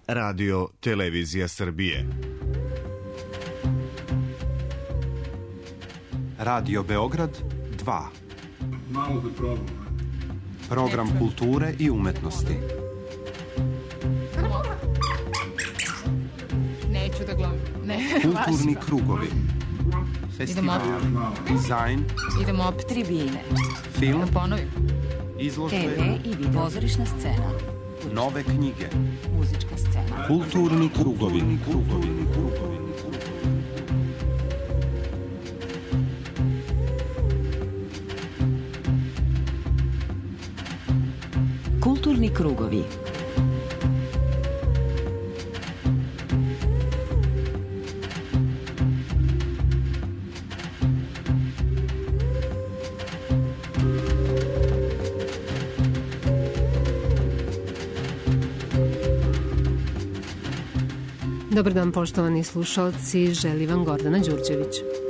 Radio Televizija Srbije. Radio Beograd 2. Malo da probam. Program kulture i umetnosti. Neću da gledam. Kulturni krugovi. Festivali. Dizajn. Idemo opet tribine. Film. Da ponovim. Izložbe. TV i video. Pozorišna scena. Nove knjige. Muzička scena. Kulturni krugovi. Kulturni krugovi. Dobar dan, poštovani slušalci, želi vam Gordana Đurđević.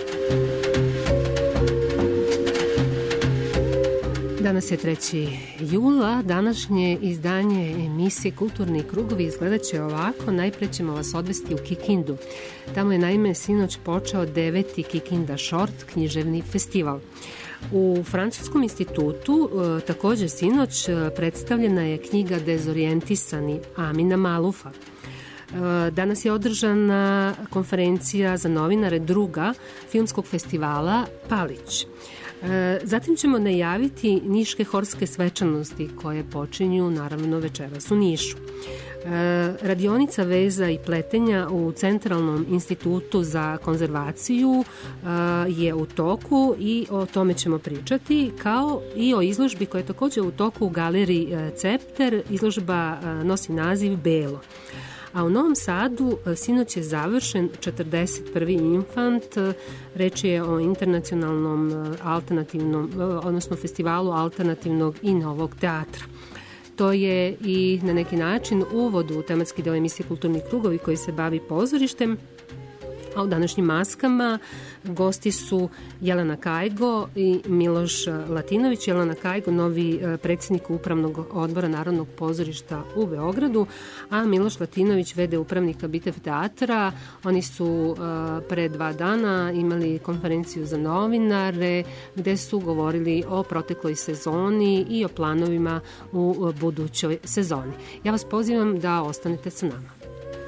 Danas je 3. jula, današnje izdanje emisije Kulturni krugovi izgledat će ovako. Najpre ćemo vas odvesti u Kikindu. Tamo je naime sinoć počeo 9. Kikinda Short književni festival. U Francuskom institutu također sinoć predstavljena je knjiga Dezorijentisani Amina Malufa. Danas je održana konferencija za novinare druga filmskog festivala Palić. Zatim ćemo najaviti niške horske svečanosti koje počinju naravno večeras u Nišu. Radionica veza i pletenja u Centralnom institutu za konzervaciju je u toku i o tome ćemo pričati, kao i o izložbi koja je također u toku u galeriji Cepter. Izložba nosi naziv Belo. A u Novom Sadu sinoć je završen 41. Infant, reč je o internacionalnom alternativnom, odnosno festivalu alternativnog i novog teatra. To je i na neki način uvod u tematski deo emisije Kulturni krugovi koji se bavi pozorištem. A u današnjim maskama gosti su Jelena Kajgo i Miloš Latinović. Jelena Kajgo, novi predsjednik Upravnog odbora Narodnog pozorišta u Beogradu, a Miloš Latinović, v.d. upravnika Bitev teatra. Oni su pre 2 dana imali konferenciju za novinare gde su govorili o protekloj sezoni i o planovima u budućoj sezoni. Ja vas pozivam da ostanete sa nama.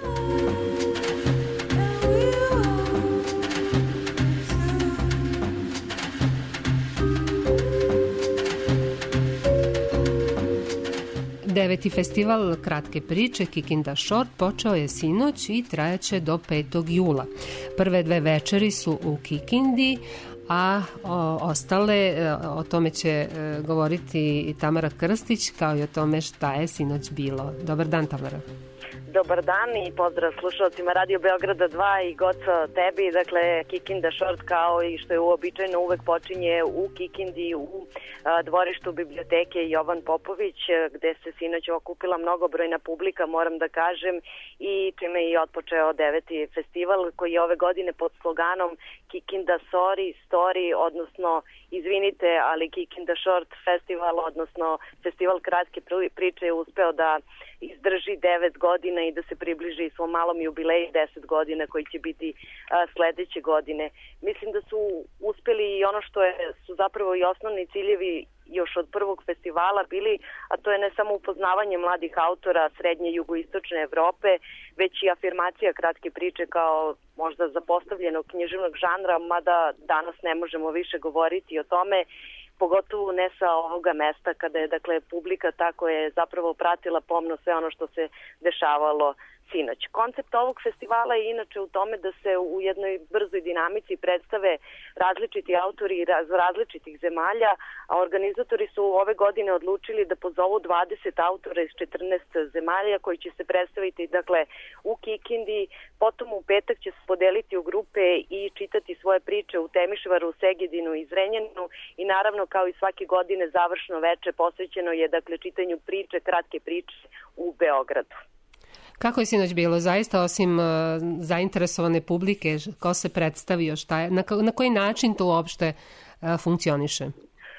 Deveti festival kratke priče Kikinda Short počeo je sinoć i trajaće do 5. jula. Prve 2 večeri su u Kikindi, a ostale, o tome će govoriti i Tamara Krstić, kao i o tome šta je sinoć bilo. Dobar dan, Tamara. Dobar dan i pozdrav slušalcima Radio Beograda 2 i Goco tebi. Dakle, Kikinda Short, kao i što je uobičajeno, uvek počinje u Kikindi, u dvorištu biblioteke Jovan Popović, gde se sinoć okupila mnogobrojna publika, moram da kažem, i čime je otpočeo 9. festival koji je ove godine pod sloganom Kikinda Story, odnosno izvinite, ali Kikinda Short festival, odnosno festival kratke priče je uspeo da izdrži 9 godina i da se približi svom malom jubileju 10 godina koji će biti sledeće godine. Mislim da su uspeli i ono što su zapravo i osnovni ciljevi još od prvog festivala bili, a to je ne samo upoznavanje mladih autora srednje jugoistočne Evrope, već i afirmacija kratke priče kao možda zapostavljenog književnog žanra, mada danas ne možemo više govoriti o tome, pogotovo ne sa ovoga mesta kada je publika tako je zapravo pratila pomno sve ono što se dešavalo sinoć. Koncept ovog festivala je inače u tome da se u jednoj brzoj dinamici predstave različiti autori iz različitih zemalja, a organizatori su ove godine odlučili da pozovu 20 autora iz 14 zemalja koji će se predstaviti u Kikindi, potom u petak će se podeliti u grupe i čitati svoje priče u Temišvaru, Segedinu i Zrenjaninu i naravno kao i svake godine završno veče posvećeno je čitanju priče, kratke priče u Beogradu. Kako je sinoć bilo? Zaista, osim zainteresovane publike, ko se predstavio, šta je, na koji način to uopšte funkcioniše?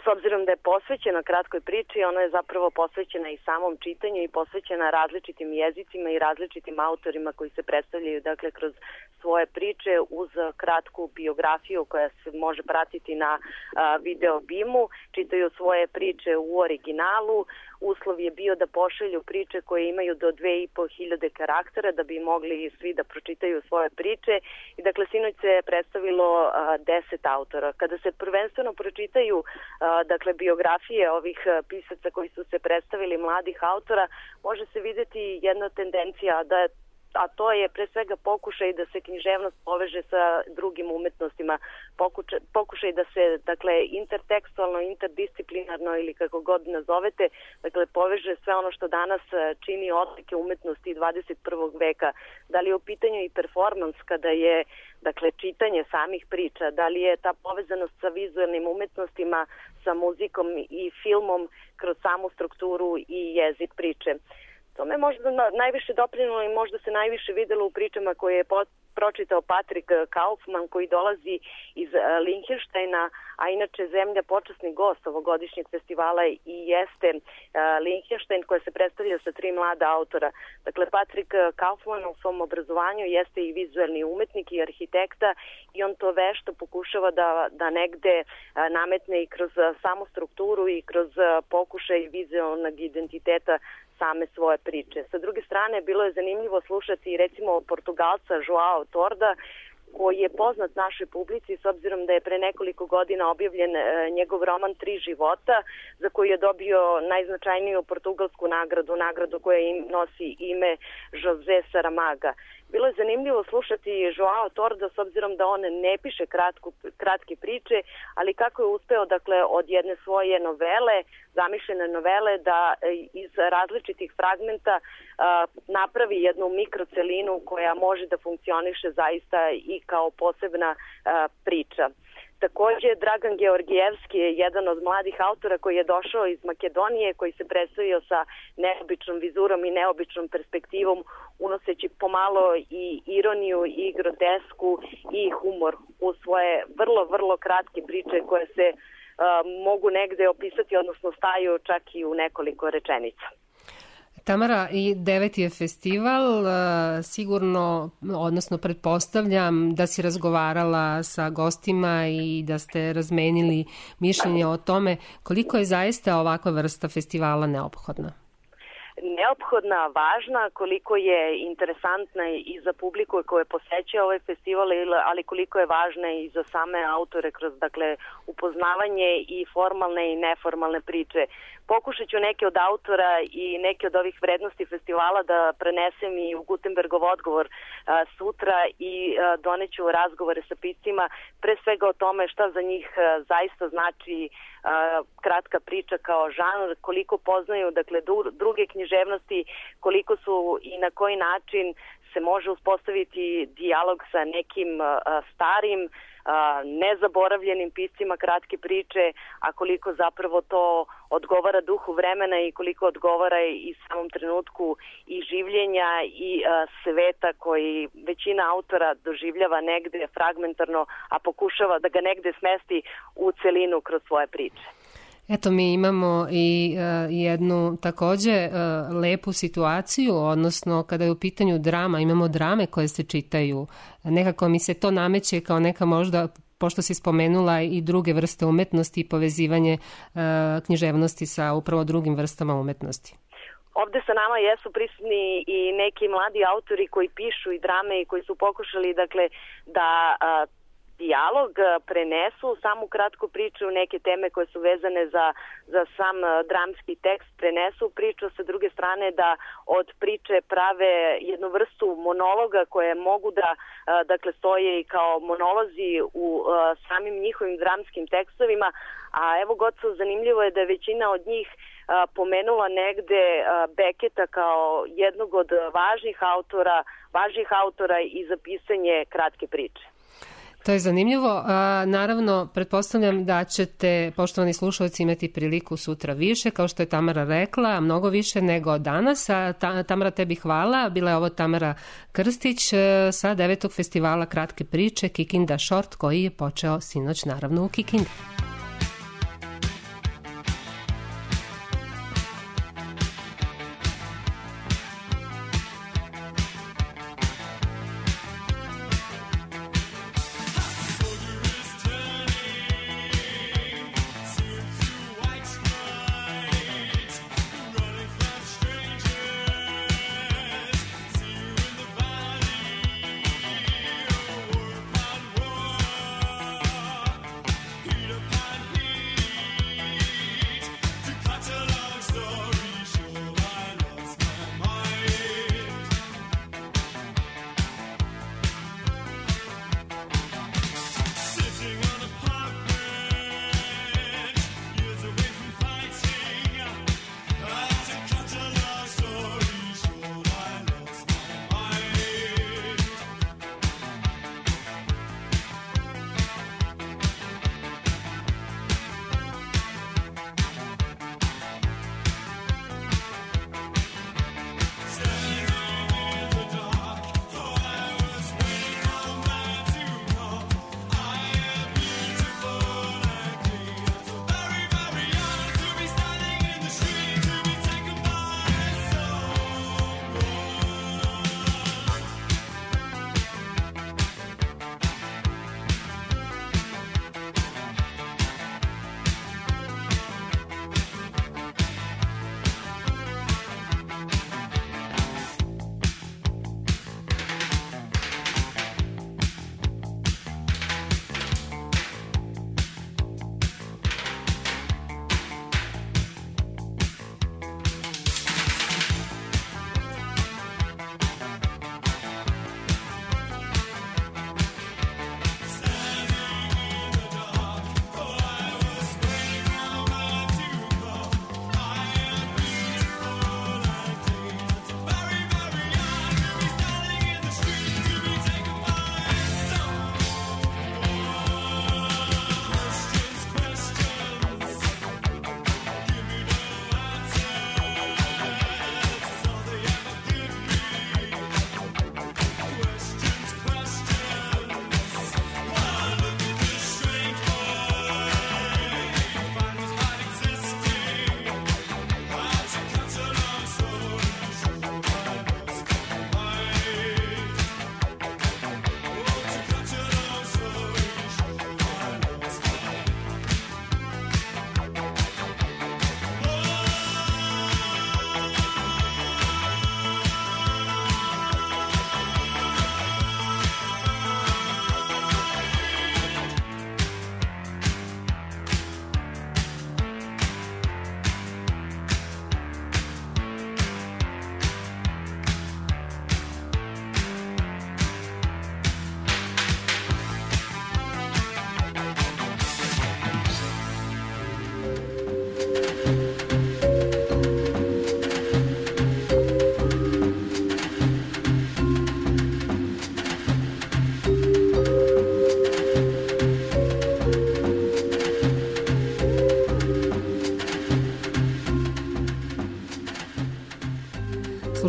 s obzirom da je posvećena kratkoj priči, ona je zapravo posvećena i samom čitanju i posvećena različitim jezicima i različitim autorima koji se predstavljaju dakle kroz svoje priče uz kratku biografiju koja se može pratiti na video bimu, čitaju svoje priče u originalu. Uslov je bio da pošalju priče koje imaju do 2500 karaktera da bi mogli svi da pročitaju svoje priče i dakle sinoć se predstavilo 10 autora. Kada se prvenstveno pročitaju dakle biografije ovih pisaca koji su se predstavili, mladih autora, može se vidjeti jedna tendencija a to je pre svega pokušaj da se književnost poveže sa drugim umetnostima, pokušaj da se dakle intertekstualno, interdisciplinarno ili kako god nazovete, dakle poveže sve ono što danas čini odlike umetnosti 21. veka. Da li je u pitanju i performans kada je dakle čitanje samih priča, da li je ta povezanost sa vizualnim umetnostima, sa muzikom i filmom kroz samu strukturu i jezik priče. To me možda najviše doprinilo i možda se najviše videlo u pričama koje je pročitao Patrik Kaufman koji dolazi iz Linhenštajna, a inače zemlja počasni gost ovogodišnjeg festivala i jeste Linhenštajn koja se predstavlja sa 3 mlada autora. Dakle, Patrik Kaufman u svom obrazovanju jeste i vizualni umetnik i arhitekta i on to vešto pokušava da negde nametne i kroz samu strukturu i kroz pokušaj vizualnog identiteta same svoje priče. Sa druge strane, bilo je zanimljivo slušati recimo Portugalca Joao Torda, koji je poznat našoj publici s obzirom da je pre nekoliko godina objavljen njegov roman 3 života, za koji je dobio najznačajniju portugalsku nagradu koja nosi ime José Saramaga. Bilo je zanimljivo slušati Joao Torda s obzirom da on ne piše kratke priče, ali kako je uspeo dakle od jedne svoje novele, zamišljene novele, da iz različitih fragmenta napravi jednu mikrocelinu koja može da funkcioniše zaista i kao posebna priča. Takođe, Dragan Georgijevski je jedan od mladih autora koji je došao iz Makedonije, koji se predstavio sa neobičnom vizurom i neobičnom perspektivom, unoseći pomalo i ironiju i grotesku i humor u svoje vrlo, vrlo kratke priče koje se mogu negde opisati, odnosno staju čak i u nekoliko rečenica. Tamara, i 9. je festival, sigurno, odnosno pretpostavljam da si razgovarala sa gostima i da ste razmenili mišljenje o tome koliko je zaista ovakva vrsta festivala neophodna. Neophodna, važna, koliko je interesantna i za publiku koje posećuje ovaj festival, ali koliko je važna i za same autore kroz dakle upoznavanje i formalne i neformalne priče. Pokušat ću neke od autora i neke od ovih vrednosti festivala da prenesem i u Gutenbergov odgovor sutra i doneću razgovore sa piscima, pre svega o tome šta za njih zaista znači kratka priča kao žanr, koliko poznaju dakle druge književnosti, koliko su i na koji način se može uspostaviti dijalog sa nekim starim, nezaboravljenim piscima kratke priče, a koliko zapravo to odgovara duhu vremena i koliko odgovara i samom trenutku i življenja i sveta koji većina autora doživljava negde fragmentarno, a pokušava da ga negde smesti u celinu kroz svoje priče. Eto, mi imamo i jednu takođe lepu situaciju, odnosno kada je u pitanju drama, imamo drame koje se čitaju. Nekako mi se to nameće kao neka možda, pošto si spomenula i druge vrste umetnosti i povezivanje književnosti sa upravo drugim vrstama umetnosti. Ovde sa nama jesu prisutni i neki mladi autori koji pišu i drame i koji su pokušali dakle da dijalog prenesu samu kratku priču, neke teme koje su vezane za sam dramski tekst prenesu priču, sa druge strane da od priče prave jednu vrstu monologa koje mogu da dakle stoje i kao monolozi u samim njihovim dramskim tekstovima, a evo Goco, zanimljivo je da je većina od njih pomenula negde Beketa kao jednog od važnih autora i za pisanje kratke priče. To je zanimljivo. Naravno, pretpostavljam da ćete, poštovani slušalci, imati priliku sutra više, kao što je Tamara rekla, mnogo više nego danas. Tamara, tebi hvala. Bila je ovo Tamara Krstić sa 9. festivala kratke priče Kikinda Short, koji je počeo sinoć naravno u Kikindi.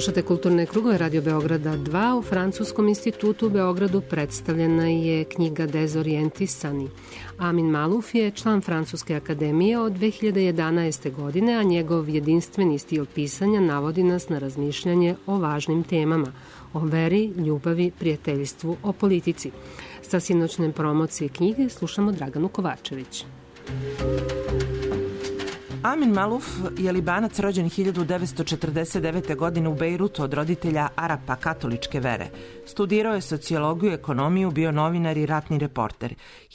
Slušate Kulturne krugove Radio Beograda 2. U Francuskom institutu u Beogradu predstavljena je knjiga Dezorijentisani. Amin Maluf je član Francuske akademije od 2011. godine, a njegov jedinstveni stil pisanja navodi nas na razmišljanje o važnim temama, o veri, ljubavi, prijateljstvu, o politici. Sa sinoćne promocije knjige slušamo Draganu Kovačević. Amin Maluf je Libanac rođen 1949. godine u Bejrutu od roditelja Arapa katoličke vere. Studirao je sociologiju, ekonomiju, bio novinar i ratni reporter.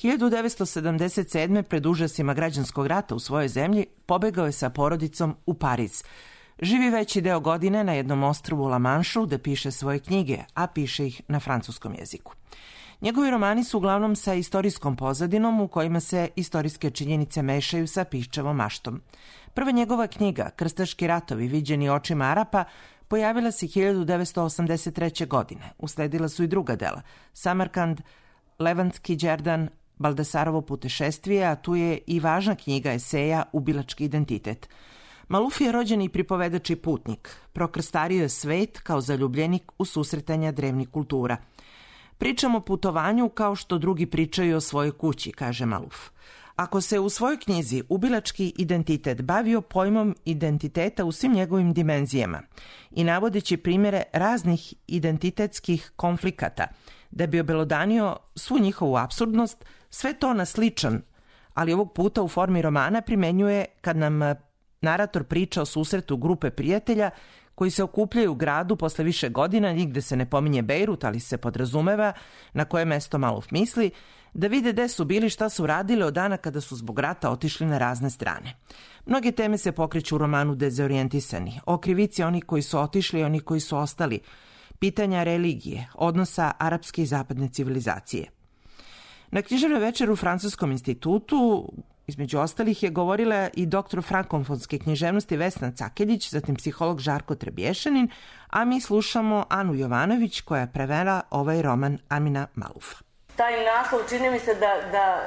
1977. pred užasima građanskog rata u svojoj zemlji pobegao je sa porodicom u Pariz. Živi veći deo godine na jednom ostrvu La Manšu gde piše svoje knjige, a piše ih na francuskom jeziku. Njegovi romani su uglavnom sa istorijskom pozadinom u kojima se istorijske činjenice mešaju sa piščevom maštom. Prva njegova knjiga, Krstaški ratovi viđeni očima Arapa, pojavila se 1983. godine. Usledila su i druga dela, Samarkand, Levantski Đerdan, Baldasarovo putešestvije, a tu je i važna knjiga eseja Ubilački identitet. Maluf je rođeni pripovedač i putnik. Prokrstario je svet kao zaljubljenik u susretanja drevnih kultura. Pričam o putovanju kao što drugi pričaju o svojoj kući, kaže Maluf. Ako se u svojoj knjizi Ubilački identitet bavio pojmom identiteta u svim njegovim dimenzijama i navodeći primjere raznih identitetskih konflikata, da bi obelodanio svu njihovu apsurdnost, sve to na sličan, ali ovog puta u formi romana primenjuje kad nam narator priča o susretu grupe prijatelja koji se okupljaju u gradu posle više godina, nigde se ne pominje Bejrut, ali se podrazumeva na koje mesto Maluf misli, da vide gde su bili, šta su radili od dana kada su zbog rata otišli na razne strane. Mnoge teme se pokreću u romanu Dezorijentisani, o krivici onih koji su otišli i onih koji su ostali, pitanja religije, odnosa arapske i zapadne civilizacije. Na književnoj večeri u Francuskom institutu, između ostalih, je govorila i doktor frankofonske književnosti Vesna Cakeljić, zatim psiholog Žarko Trebješanin, a mi slušamo Anu Jovanović koja je prevela ovaj roman Amina Malufa. Taj naslov čini mi se da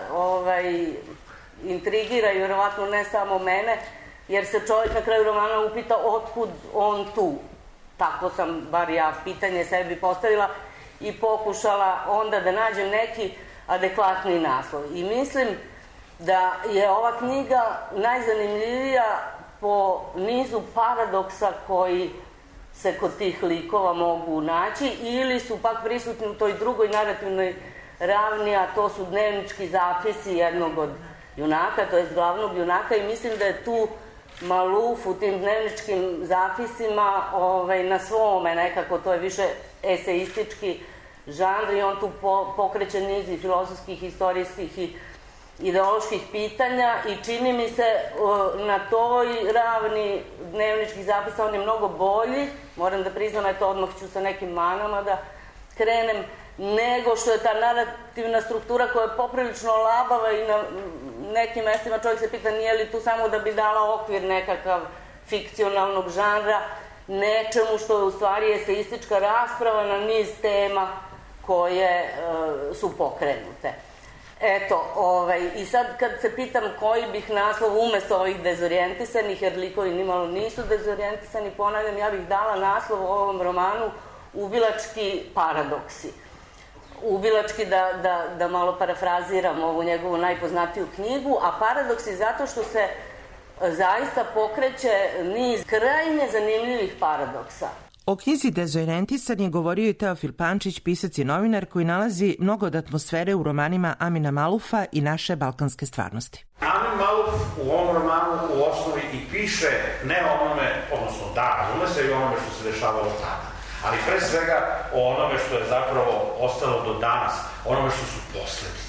intrigira i vjerovatno ne samo mene, jer se čovjek na kraju romana upita otkud on tu. Tako sam, bar ja, pitanje sebi postavila i pokušala onda da nađem neki adekvatni naslov. I mislim da je ova knjiga najzanimljivija po nizu paradoksa koji se kod tih likova mogu naći ili su pak prisutni u toj drugoj narativnoj ravni, a to su dnevnički zapisi jednog od junaka, to jest glavnog junaka, i mislim da je tu Maluf u tim dnevničkim zapisima na svome nekako, to je više eseistički žanr i on tu pokreće niz i filozofskih, historijskih i ideoloških pitanja i čini mi se na toj ravni dnevničkih zapisa on je mnogo bolji, moram da priznam, eto odmah ću sa nekim manama da krenem, nego što je ta narativna struktura koja je poprilično labava i na nekim mestima čovjek se pita nije li tu samo da bi dala okvir nekakav fikcionalnog žanra nečemu što je u stvari eseistička rasprava na niz tema koje su pokrenute. Eto, i sad kad se pitam koji bih naslov umesto ovih dezorijentisanih, jer likovi nimalo nisu dezorijentisani, ponavljam, ja bih dala naslov u ovom romanu Ubilački paradoksi. Ubilački, da malo parafraziram ovu njegovu najpoznatiju knjigu, a paradoksi zato što se zaista pokreće niz krajnje zanimljivih paradoksa. O knjizi Dezorientisan je govorio i Teofil Pančić, pisac i novinar koji nalazi mnogo od atmosfere u romanima Amina Malufa i naše balkanske stvarnosti. Amin Maluf u ovom romanu u osnovi i piše ne onome, odnosno da, razume se i onome što se dešavalo tada, ali pre svega o onome što je zapravo ostalo do danas, onome što su posledice.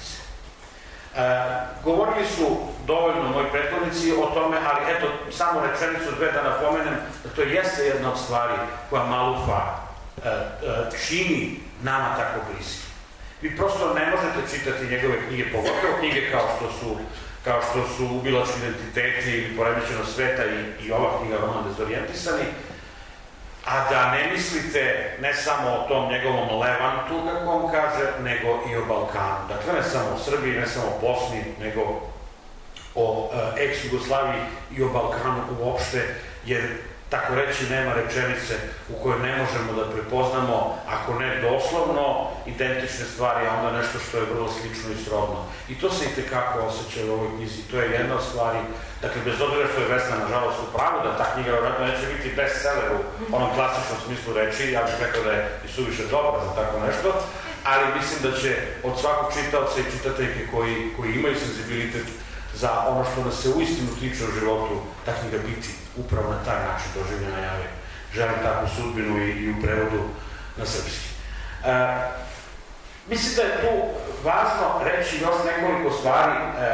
Govorili su dovoljno moji prethodnici o tome, ali eto, samo rečenicu dve da napomenem da to jeste jedna od stvari koja Malufa čini nama tako bliski. Vi prosto ne možete čitati njegove knjige, pogotovo knjige kao što su Ubilački identiteti ili Poremećeno sveta i ova knjiga Roman Dezorijentisani, a da ne mislite ne samo o tom njegovom Levantu, kako on kaže, nego i o Balkanu. Dakle, ne samo o Srbiji, ne samo o Bosni, nego o ex-Jugoslaviji i o Balkanu uopšte, jer tako reći, nema rečenice u kojoj ne možemo da prepoznamo, ako ne doslovno, identične stvari, a onda nešto što je vrlo slično i srodno. I to se itekako osjeća u ovoj knjizi. To je jedna od stvari, dakle, bez obzira što je Vesna, nažalost, u pravu, da ta knjiga vjerojatno neće biti bestseller u onom klasičnom smislu reči, ja bih rekao da je i suviše dobra za tako nešto, ali mislim da će od svakog čitaoca i čitateljke koji imaju senzibilitet za ono što nas se uistinu tiče u životu, ta knjiga biti upravo na taj način doživljena. Ja želim takvu sudbinu i u prevodu na srpski. Mislim da je tu važno reći još nekoliko stvari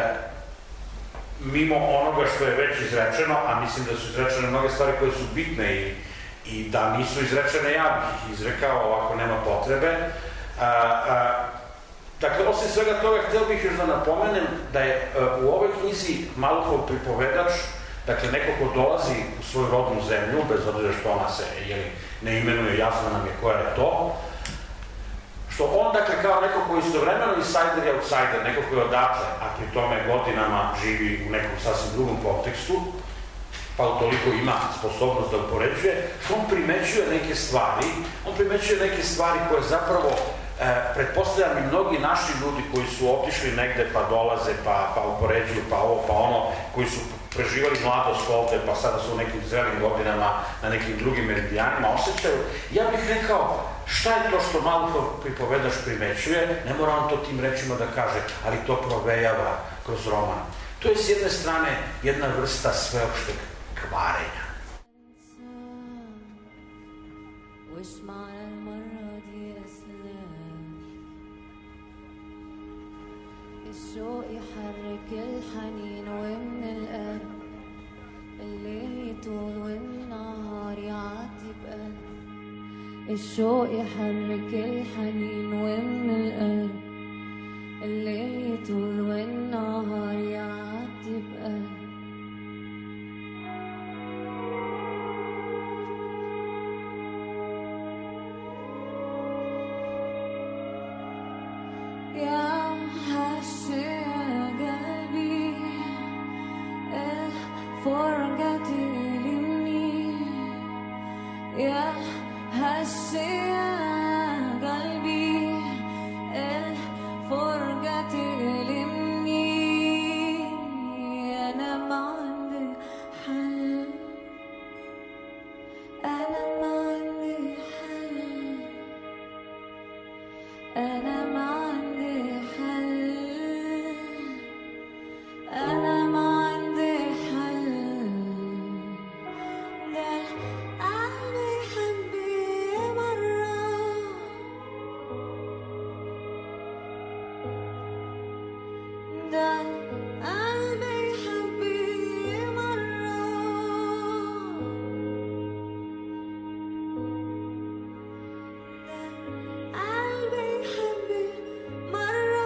mimo onoga što je već izrečeno, a mislim da su izrečene mnoge stvari koje su bitne i da nisu izrečene, ja bih ih izrekao, ovako nema potrebe. Dakle, osim svega toga, htio bih još da napomenem da je u ovoj knjizi Malufov pripovedač, dakle, neko ko dolazi u svoju rodnu zemlju, bez obzira što ona se ne imenuje, jasno nam je koja je to, što on, dakle, kao neko koji je istovremeno insider i outsider, neko koji je odatle, a pri tome godinama živi u nekom sasvim drugom kontekstu, pa utoliko ima sposobnost da upoređuje, što on primećuje neke stvari koje zapravo pretpostavljam i mnogi naši ljudi koji su otišli negde pa dolaze, pa upoređuju, pa ovo, pa ono, koji su preživali mladost ovde, pa sada su u nekim zrelim godinama na nekim drugim meridijanima osjećaju. Ja bih rekao, šta je to što Malufov pripovedač primećuje, ne mora on to tim rečima da kaže, ali to provejava kroz roman. To je s jedne strane jedna vrsta sveopšteg kvarenja. الشوق يحرك الحنين ومن القلب الليل يطول والنهار يعدي بقلب الشوق يحرك الحنين ومن القلب الليل يطول والنهار يعدي بقلب يا قلبي الفرقة تلمني يا هسي يا قلبي الفرقة تلمني أنا ما عندي حل أنا ما عندي حل أنا ما عندي حل أنا ما عندي حل قال قلبي حبي مرة قال قلبي حبي مرة قلبي حبي مرة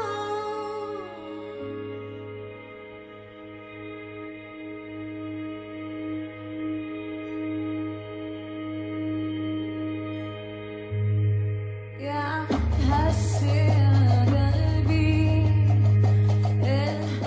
يا هسي يا قلبي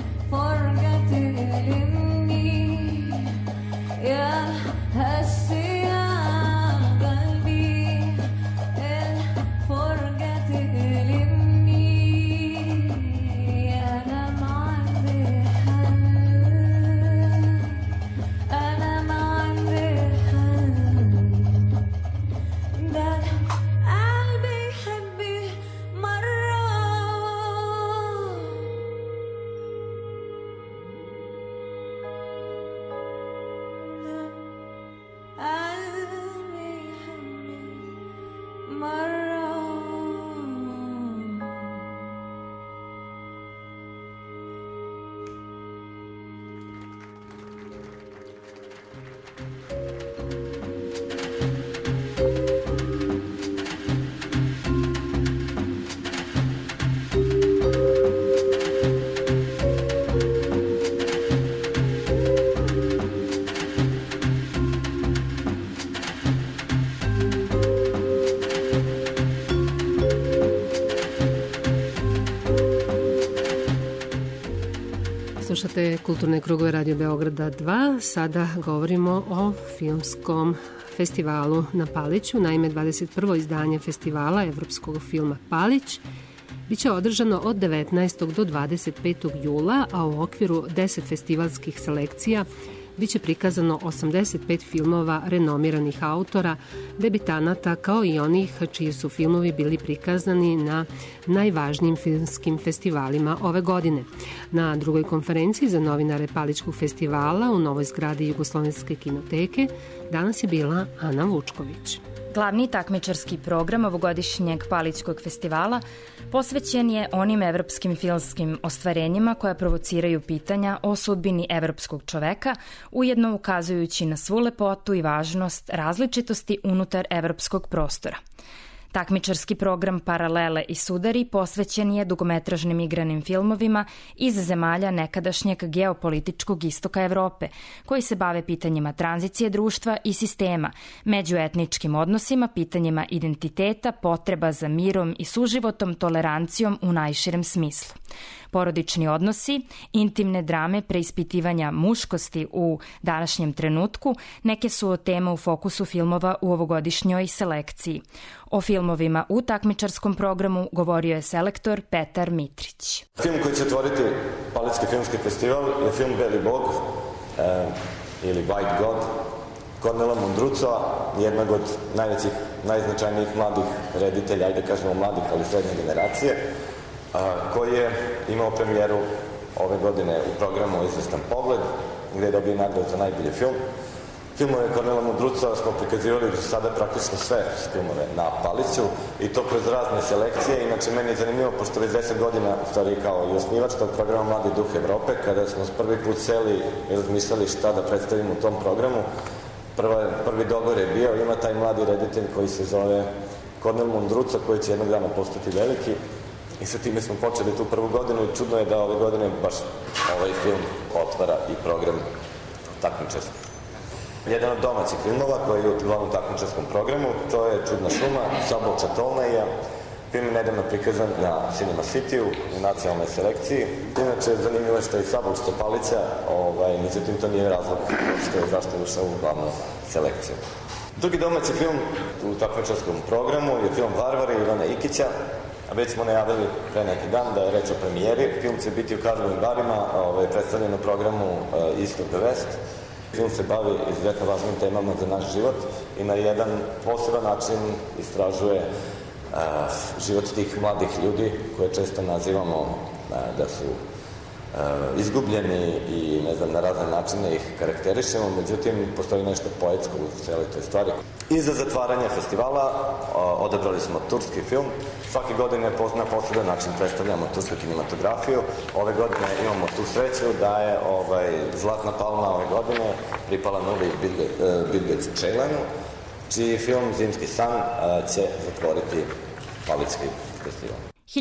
Slušate Kulturne krugove Radio Beograda 2. Sada govorimo o filmskom festivalu na Paliću. Naime, 21. izdanje festivala Evropskog filma Palić biće održano od 19. do 25. jula, a u okviru 10 festivalskih selekcija biće prikazano 85 filmova renomiranih autora, debitanata, kao i onih čiji su filmovi bili prikazani na najvažnijim filmskim festivalima ove godine. Na drugoj konferenciji za novinare Palićkog festivala u novoj zgradi Jugoslovenske kinoteke danas je bila Ana Vučković. Glavni takmičarski program ovogodišnjeg Palićkog festivala posvećen je onim evropskim filmskim ostvarenjima koja provociraju pitanja o sudbini evropskog čoveka, ujedno ukazujući na svu lepotu i važnost različitosti unutar evropskog prostora. Takmičarski program Paralele i sudari posvećen je dugometražnim igranim filmovima iz zemalja nekadašnjeg geopolitičkog istoka Evrope, koji se bave pitanjima tranzicije društva i sistema, međuetničkim odnosima, pitanjima identiteta, potreba za mirom i suživotom, tolerancijom u najširem smislu. Porodični odnosi, intimne drame, preispitivanja muškosti u današnjem trenutku neke su od tema u fokusu filmova u ovogodišnjoj selekciji. O filmovima u takmičarskom programu govorio je selektor Petar Mitrić. Film koji će otvoriti Palićki filmski festival je film Beli Bog ili White God Kornela Mundrucova, jednog od najvećih, najznačajnijih mladih reditelja, ajde kažemo mladih, ali srednje generacije, koji je imao premijeru ove godine u programu Izvestan pogled, gde je dobio nagradu za najbolji film. Filmove Kornela Mundrucova smo prikazivali do sada praktično sve filmove na Paliću i to kroz razne selekcije. Inače, meni je zanimljivo, pošto već 10 godina, u stvari kao i osnivač tog programa Mladi duh Evrope, kada smo prvi put seli i razmišljali šta da predstavimo u tom programu, prvi dogovor je bio, ima taj mladi reditelj koji se zove Kornel Mundruca, koji će jednog dana postati veliki. I sa time smo počeli tu prvu godinu i čudno je da ove godine baš ovaj film otvara i program takmičarstva. Jedan od domaćih filmova koji je u glavnom takmičarskom programu, to je Čudna šuma, Sabolča Tolneja. Film je nedavno prikazan na Cinema City-u u nacionalnoj selekciji. Inače, zanimljivo je što je i Sabolča Palića, međutim to nije razlog zašto je ušao u glavnu selekciju. Drugi domaći film u takmičarskom programu je film Varvari Ivana Ikića. Već smo najavili pre neki dan da je reč o premijeri. Film će biti u Karlovim Varima, predstavljen u programu East of the West. Film se bavi izuzetno važnim temama za naš život i na jedan poseban način istražuje život tih mladih ljudi koje često nazivamo da su izgubljeni i na razne načine ih karakterišemo, međutim postoji nešto poetsko u cijeloj toj stvari. I za zatvaranje festivala odabrali smo turski film. Svake godine na poseban način predstavljamo tursku kinematografiju. Ove godine imamo tu sreću da je Zlatna palma ove godine pripala Nuri Bilgec Čejlanu, čiji film Zimski san će zatvoriti Palićki festival.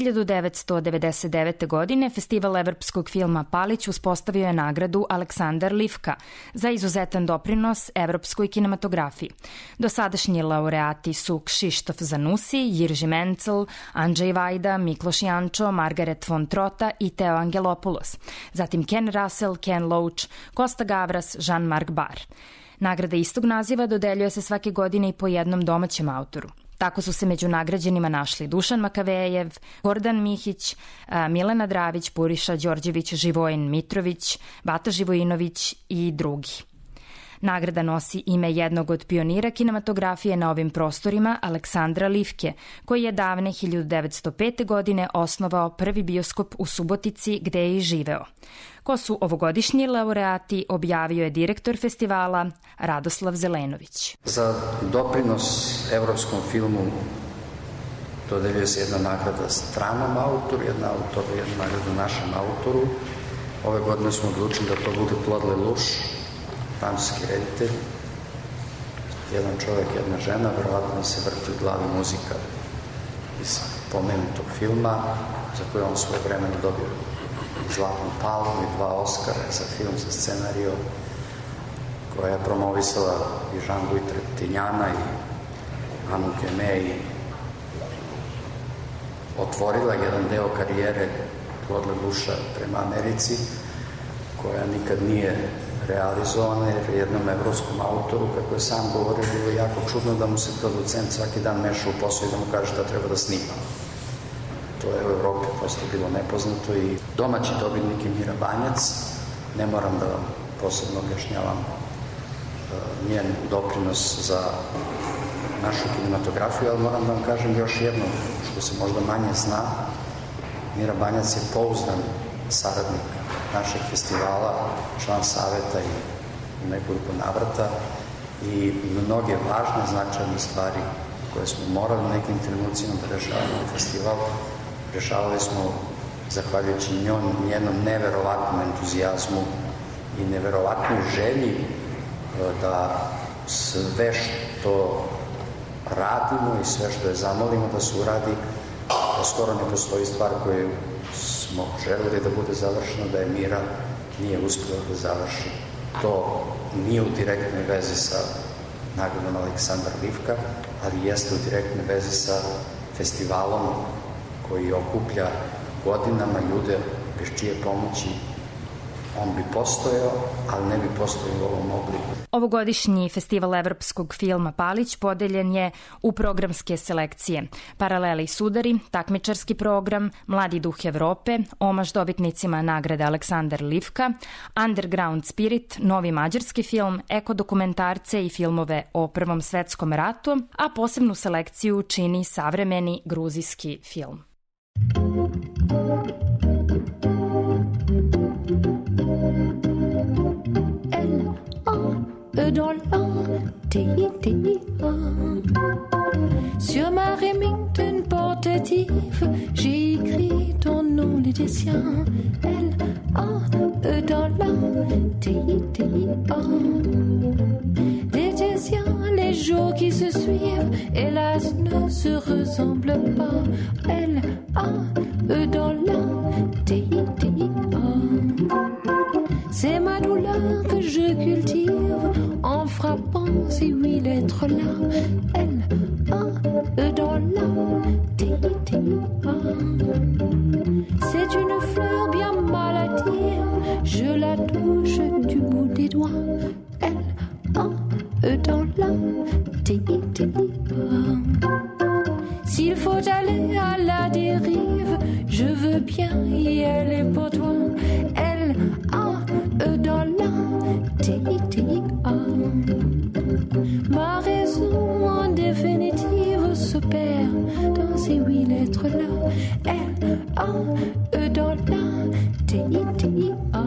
1999. godine Festival evropskog filma Palić uspostavio je nagradu Aleksandar Livka za izuzetan doprinos evropskoj kinematografiji. Dosadašnji laureati su Kšištof Zanusi, Jirži Mencel, Andrzej Vajda, Mikloš Jančo, Margaret von Trota i Teo Angelopoulos. Zatim Ken Russell, Ken Loach, Kosta Gavras, Jean-Marc Barr. Nagrada istog naziva dodeljuje se svake godine i po jednom domaćem autoru. Tako su se među nagrađenima našli Dušan Makavejev, Gordan Mihić, Milena Dravić, Puriša Đorđević, Živojin Mitrović, Bata Živojinović i drugi. Nagrada nosi ime jednog od pionira kinematografije na ovim prostorima, Aleksandra Livke, koji je davne 1905. godine osnovao prvi bioskop u Subotici gde je i živeo. Ko su ovogodišnji laureati, objavio je direktor festivala Radoslav Zelenović. Za doprinos evropskom filmu dodeljuje se jedna nagrada stranom autoru, jedna nagrada našem autoru. Ove godine smo odlučili da to bude Claude Lelouch, francuski reditelj. Jedan čovjek, jedna žena, verovatno se vrti u glavi muzika iz pomenutog filma, za koje on svoje vremena dobio Zlatnu palmu i 2 Oskara za film, za scenario, koja je promovisala i Jean-Louis Trintignana i Anu Geme i otvorila jedan deo karijere Claude Leloucha prema Americi. koja nikad nije realizovana, jer jednom evropskom autoru, kako je sam govorio, bilo jako čudno da mu se producent svaki dan meša u posao i da mu kaže šta treba da snima. To je u Evropi prosto bilo nepoznato i domaći dobitnik je Mira Banjac. Ne moram da vam posebno objašnjavam njen doprinos za našu kinematografiju, ali moram da vam kažem još jedno što se možda manje zna. Mira Banjac je pouzdan saradnik našeg festivala, član saveta i u nekoliko navrata i mnoge važne, značajne stvari koje smo morali nekim trenucima da rešavamo u festivalu, rešavali smo zahvaljujući njenom neverovatnom entuzijazmu i neverovatnoj želji da sve što radimo i sve što je zamolimo da se uradi, da skoro ne postoji stvar koju smo želeli da bude završeno, da je Mira nije uspela da završi. To nije u direktnoj vezi sa nagradom Aleksandar Livka, ali jeste u direktnoj vezi sa festivalom koji okuplja godinama ljude bez čije pomoći on bi postojao, ali ne bi postojao u ovom obliku. Ovogodišnji festival evropskog filma Palić podeljen je u programske selekcije. Paralele i sudari, takmičarski program, Mladi duh Evrope, omaž dobitnicima nagrade Aleksandar Livka, Underground Spirit, novi mađarski film, ekodokumentarce i filmove o Prvom svetskom ratu, a posebnu selekciju čini savremeni gruzijski film. Dans l'Antéa. Sur ma Remington portative, j'ai écrit ton nom, les siens. L-A-E dans l'Antéa. Les siens, les jours qui se suivent, hélas, ne se ressemblent pas. L-A-E dans l'Antéa. C'est ma douleur que je cultive en frappant ces 8 lettres-là. L-A-E dans la T-T-A. C'est une fleur bien maladive, je la touche du bout des doigts. L-A-E dans la T-T-A. S'il faut aller à la dérive, je veux bien y aller pour toi. L-A-E dans la T-T-A. Ma raison en définitive se perd dans ces 8 lettres-là. L-A-E dans la T-T-A.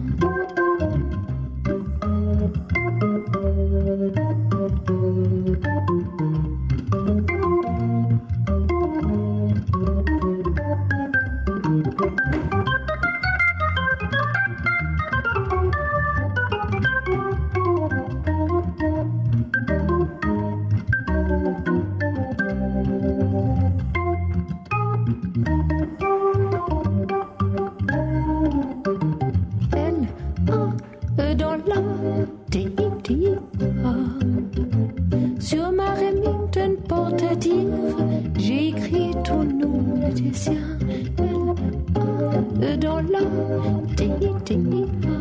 Sur ma Remington portative, j'ai écrit ton nom, le sien. L-A-E dans la T-T-A.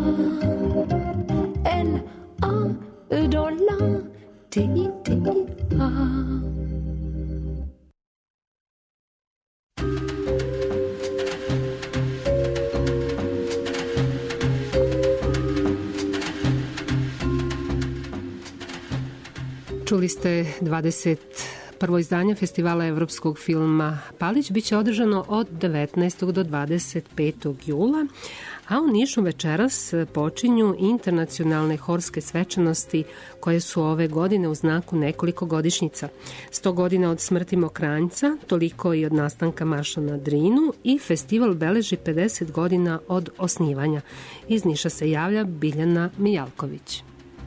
L-A-E dans la T-T-A. Čuli ste 21. izdanje Festivala evropskog filma Palić. Biće održano od 19. do 25. jula, a u Nišu večeras počinju internacionalne horske svečanosti koje su ove godine u znaku nekoliko godišnjica. 100 godina od smrti Mokranjca, toliko i od nastanka Marša na Drinu i festival beleži 50 godina od osnivanja. Iz Niša se javlja Biljana Mijalković.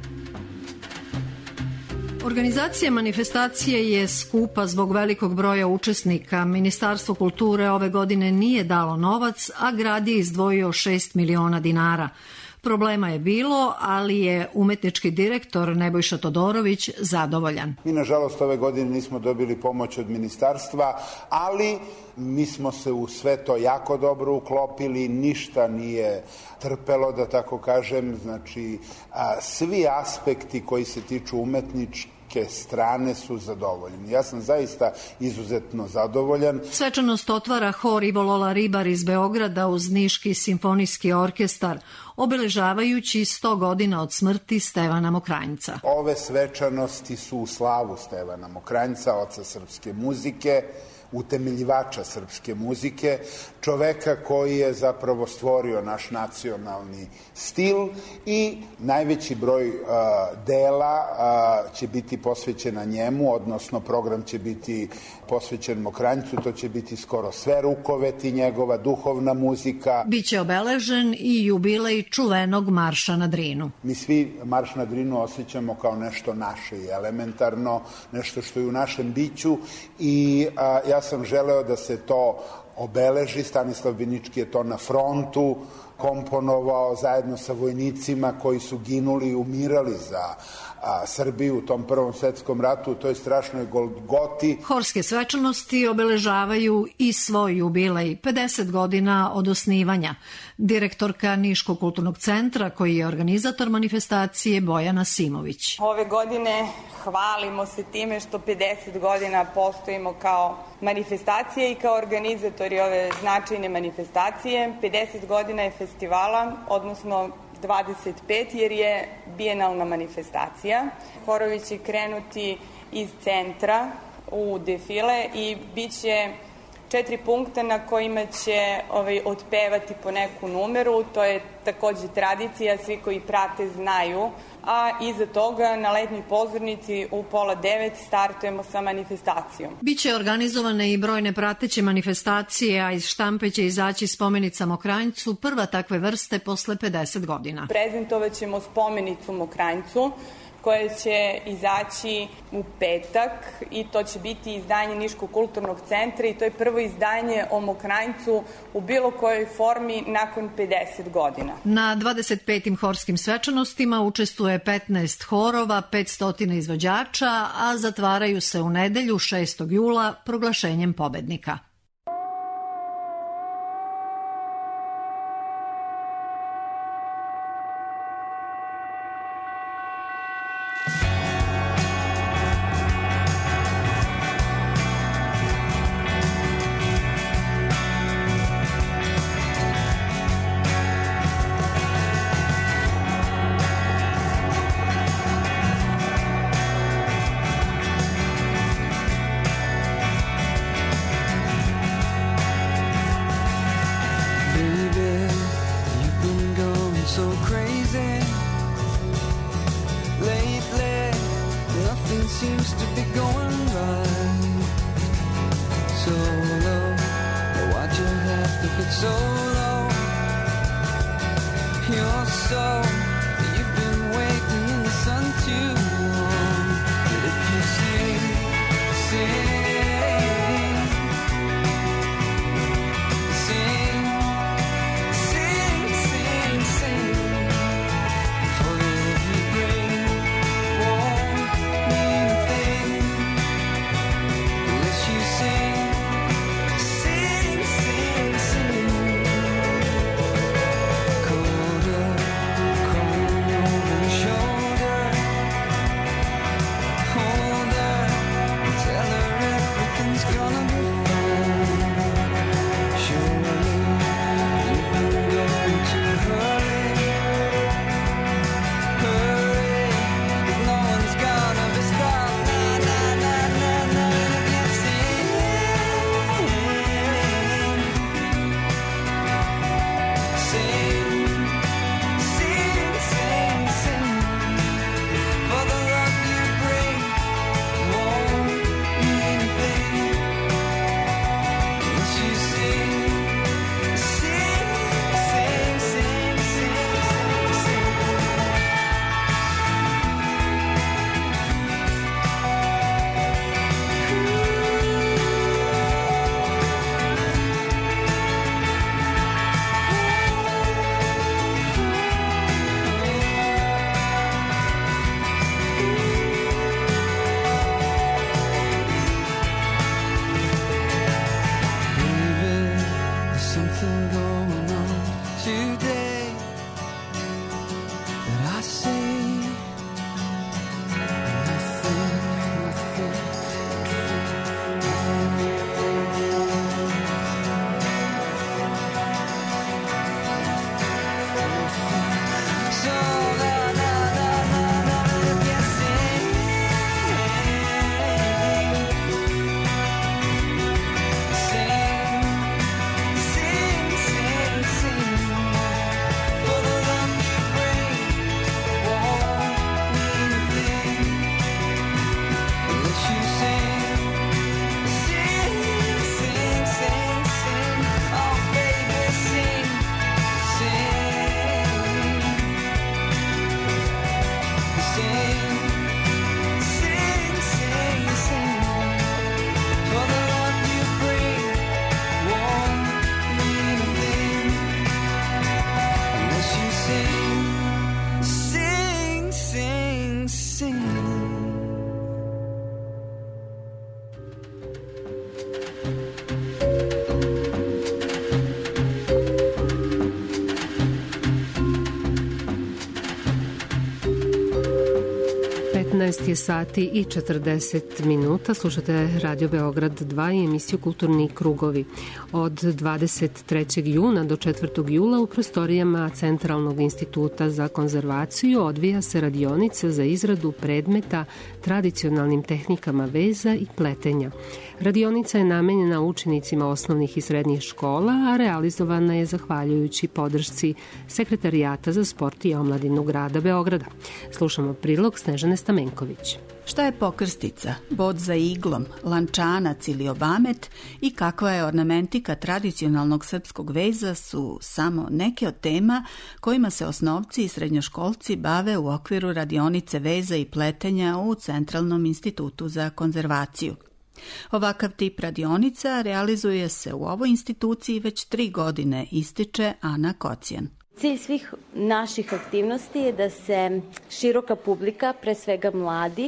Organizacija manifestacije je skupa zbog velikog broja učesnika. Ministarstvo kulture ove godine nije dalo novac, a grad je izdvojio 6 miliona dinara. Problema je bilo, ali je umetnički direktor Nebojša Todorović zadovoljan. Mi, nažalost, ove godine nismo dobili pomoć od ministarstva, ali mi smo se u sve to jako dobro uklopili, ništa nije trpelo, da tako kažem. Znači, svi aspekti koji se tiču umetničke strane su zadovoljeni. Ja sam zaista izuzetno zadovoljan. Svečanost otvara hor Ivo Lola Ribar iz Beograda uz Niški simfonijski orkestar, obeležavajući 100 godina od smrti Stevana Mokranjca. Ove svečanosti su u slavu Stevana Mokranjca, oca srpske muzike, utemeljivača srpske muzike, čoveka koji je zapravo stvorio naš nacionalni stil i najveći broj dela će biti posvećena njemu, odnosno program će biti posvećen Mokranjcu, to će biti skoro sve rukoveti, njegova duhovna muzika. Biće obeležen i jubilej čuvenog Marša na Drinu. Mi svi Marš na Drinu osjećamo kao nešto naše i elementarno, nešto što je u našem biću i ja sam želeo da se to obeleži. Stanislav Binički je to na frontu komponovao zajedno sa vojnicima koji su ginuli i umirali za Srbiju u tom Prvom svetskom ratu, u toj strašnoj Golgoti. Horske svečanosti obeležavaju i svoj jubilej, 50 godina od osnivanja. Direktorka Niškog kulturnog centra, koji je organizator manifestacije, Bojana Simović. Ove godine hvalimo se time što 50 godina postojimo kao manifestacije i kao organizatori ove značajne manifestacije. 50 godina je festivala, odnosno 25 jer je bijenalna manifestacija. Horovi će krenuti iz centra u defile i bit će 4 punkta na kojima će otpevati po neku numeru. To je takođe tradicija, svi koji prate znaju. A iza toga na letnjoj pozornici u 8:30 startujemo sa manifestacijom. Biće organizovane i brojne prateće manifestacije, a iz štampe će izaći spomenica Mokranjcu, prva takve vrste posle 50 godina. Prezentovaćemo spomenicu Mokranjcu, koja će izaći u petak i to će biti izdanje Niškog kulturnog centra i to je prvo izdanje o Mokranjcu u bilo kojoj formi nakon 50 godina. Na 25. horskim svečanostima učestvuje 15 horova, 500 izvođača, a zatvaraju se u nedelju 6. jula proglašenjem pobednika. 12 je sati i 40 minuta. Slušate Radio Beograd 2 i emisiju Kulturni krugovi. Od 23. juna do 4. jula u prostorijama Centralnog instituta za konzervaciju odvija se radionica za izradu predmeta tradicionalnim tehnikama veza i pletenja. Radionica je namenjena učenicima osnovnih i srednjih škola, a realizovana je zahvaljujući podršci Sekretarijata za sport i omladinu grada Beograda. Slušamo prilog Snežane Stamenković. Šta je pokrstica, bod za iglom, lančanac ili obamet i kakva je ornamentika tradicionalnog srpskog veza su samo neke od tema kojima se osnovci i srednjoškolci bave u okviru radionice veza i pletenja u Centralnom institutu za konzervaciju. Ovakav tip radionica realizuje se u ovoj instituciji već 3 godine, ističe Ana Kocijan. Cilj svih naših aktivnosti je da se široka publika, pre svega mladi,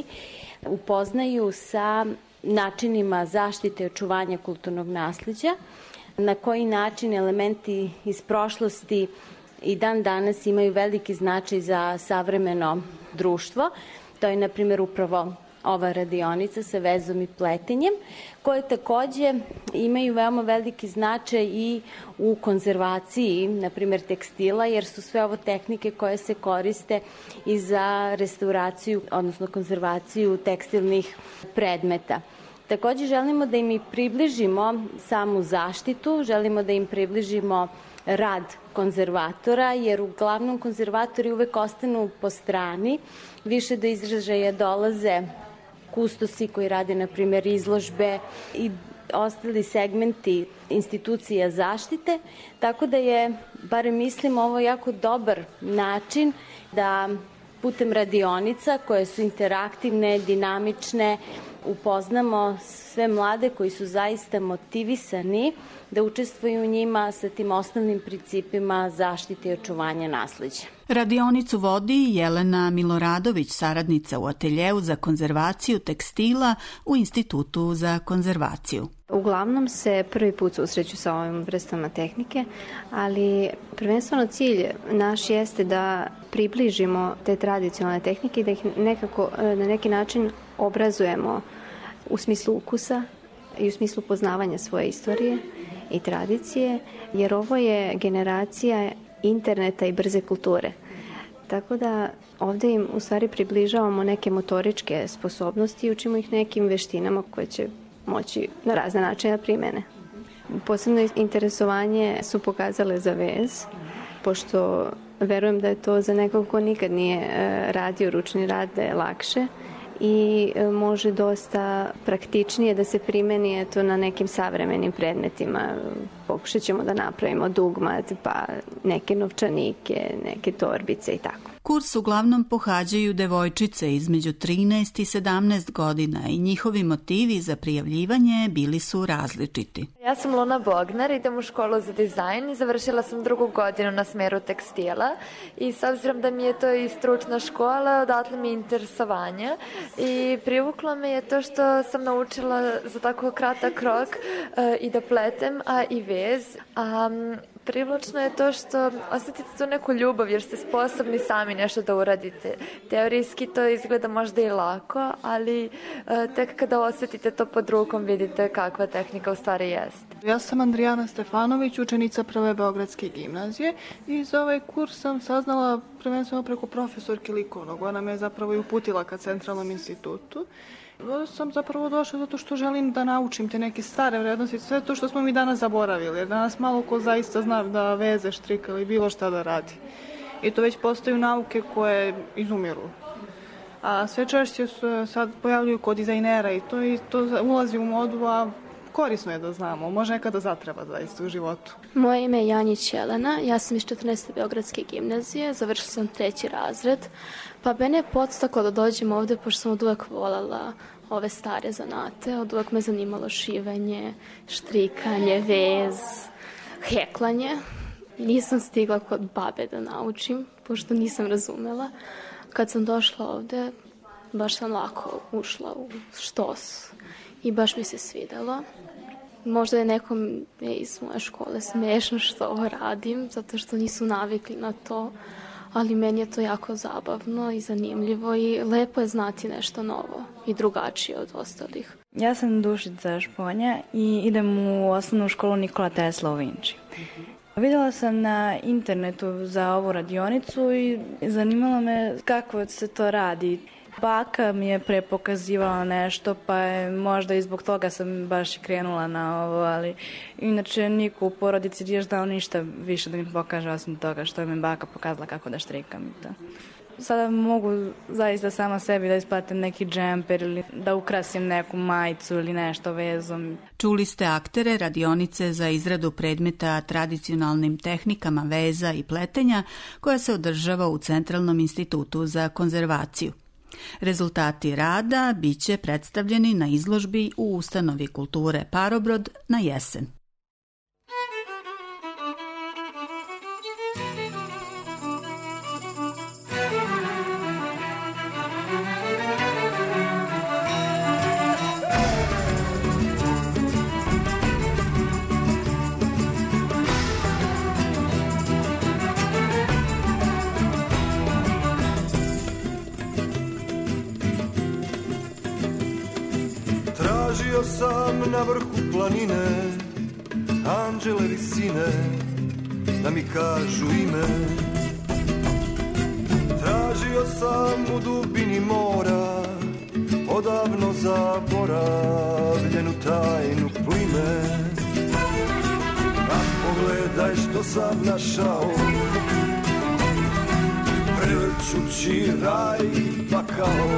upoznaju sa načinima zaštite i očuvanja kulturnog nasleđa, na koji način elementi iz prošlosti i dan danas imaju veliki značaj za savremeno društvo. To je, na primjer, upravo ova radionica sa vezom i pletenjem, koje takođe imaju veoma veliki značaj i u konzervaciji, na primjer tekstila, jer su sve ovo tehnike koje se koriste i za restauraciju, odnosno konzervaciju tekstilnih predmeta. Takođe želimo da im i približimo samu zaštitu, želimo da im približimo rad konzervatora, jer uglavnom konzervatori uvek ostanu po strani, više do izražaja dolaze kustosi koji rade, na primjer, izložbe i ostali segmenti institucija zaštite, tako da je, barem mislim, ovo jako dobar način da putem radionica koje su interaktivne, dinamične, upoznamo sve mlade koji su zaista motivisani da učestvuju u njima sa tim osnovnim principima zaštite i očuvanja nasleđa. Radionicu vodi Jelena Miloradović, saradnica u ateljeu za konzervaciju tekstila u Institutu za konzervaciju. Uglavnom se prvi put susreću sa ovim vrstama tehnike, ali prvenstveno cilj naš jeste da približimo te tradicionalne tehnike i da ih nekako na neki način obrazujemo u smislu ukusa i u smislu poznavanja svoje istorije i tradicije, jer ovo je generacija interneta i brze kulture. Tako da ovde im u stvari približavamo neke motoričke sposobnosti i učimo ih nekim veštinama koje će moći na razne načine da primene. Posebno interesovanje su pokazale za vez, pošto verujem da je to za nekog ko nikad nije radio ručni rad, da je lakše i može dosta praktičnije da se primeni na nekim savremenim predmetima. Pokušat ćemo da napravimo dugmat, pa neke novčanike, neke torbice i tako. Kurs uglavnom pohađaju devojčice između 13 i 17 godina i njihovi motivi za prijavljivanje bili su različiti. Ja sam Luna Bognar, idem u školu za dizajn i završila sam 2. godinu na smeru tekstila i s obzirom da mi je to i stručna škola, odatle mi je interesovanje i privuklo me je to što sam naučila za tako kratak rok i da pletem, a i vez. Privlačno je to što osetite tu neku ljubav jer ste sposobni sami nešto da uradite. Teorijski to izgleda možda i lako, ali tek kada osetite to pod rukom vidite kakva tehnika u stvari jeste. Ja sam Andrijana Stefanović, učenica Prve Beogradske gimnazije i za ovaj kurs sam saznala prvenstveno preko profesorke likovnog. Ona me je zapravo i uputila ka Centralnom institutu. Sam zapravo došla zato što želim da naučim te neke stare vrednosti, sve to što smo mi danas zaboravili, jer danas malo ko zaista zna da veze, štrika ili bilo šta da radi. I to već postaju nauke koje izumiru. A sve češće se sad pojavljuju kod dizajnera i to ulazi u modu, a korisno je da znamo, može nekada zatreba zaista u životu. Moje ime je Janjić Jelena, ja sam iz 14. Beogradske gimnazije, završila sam 3. razred, pa mene je podstaklo da dođem ovde, pošto sam od uvek voljela ove stare zanate, od uvek me zanimalo šivanje, štrikanje, vez, heklanje. Nisam stigla kod babe da naučim, pošto nisam razumela. Kad sam došla ovde, baš sam lako ušla u štos i baš mi se svidelo. Možda je nekom iz moje škole smešno što ovo radim, zato što nisu navikli na to, ali meni je to jako zabavno i zanimljivo i lepo je znati nešto novo i drugačije od ostalih. Ja sam Dušica Šponja i idem u osnovnu školu Nikola Tesla u Vinči. Vidjela sam na internetu za ovu radionicu i zanimalo me kako se to radi. Baka mi je prepokazivala nešto, pa je možda i zbog toga sam baš i krenula na ovo, ali inače niko u porodici nije dao ništa više da mi pokaže osim toga što je mi baka pokazala kako da štrikam i to. Sada mogu zaista sama sebi da isplatim neki džemper ili da ukrasim neku majicu ili nešto vezom. Čuli ste aktere radionice za izradu predmeta tradicionalnim tehnikama veza i pletenja koja se održava u Centralnom institutu za konzervaciju. Rezultati rada biće predstavljeni na izložbi u Ustanovi kulture Parobrod na jesen. Tražio sam na vrhu planine anđele visine da mi kažu ime. Tražio sam u dubini mora odavno zaboravljenu tajnu plime. A pogledaj što sam našao, prevrćući raj pakao.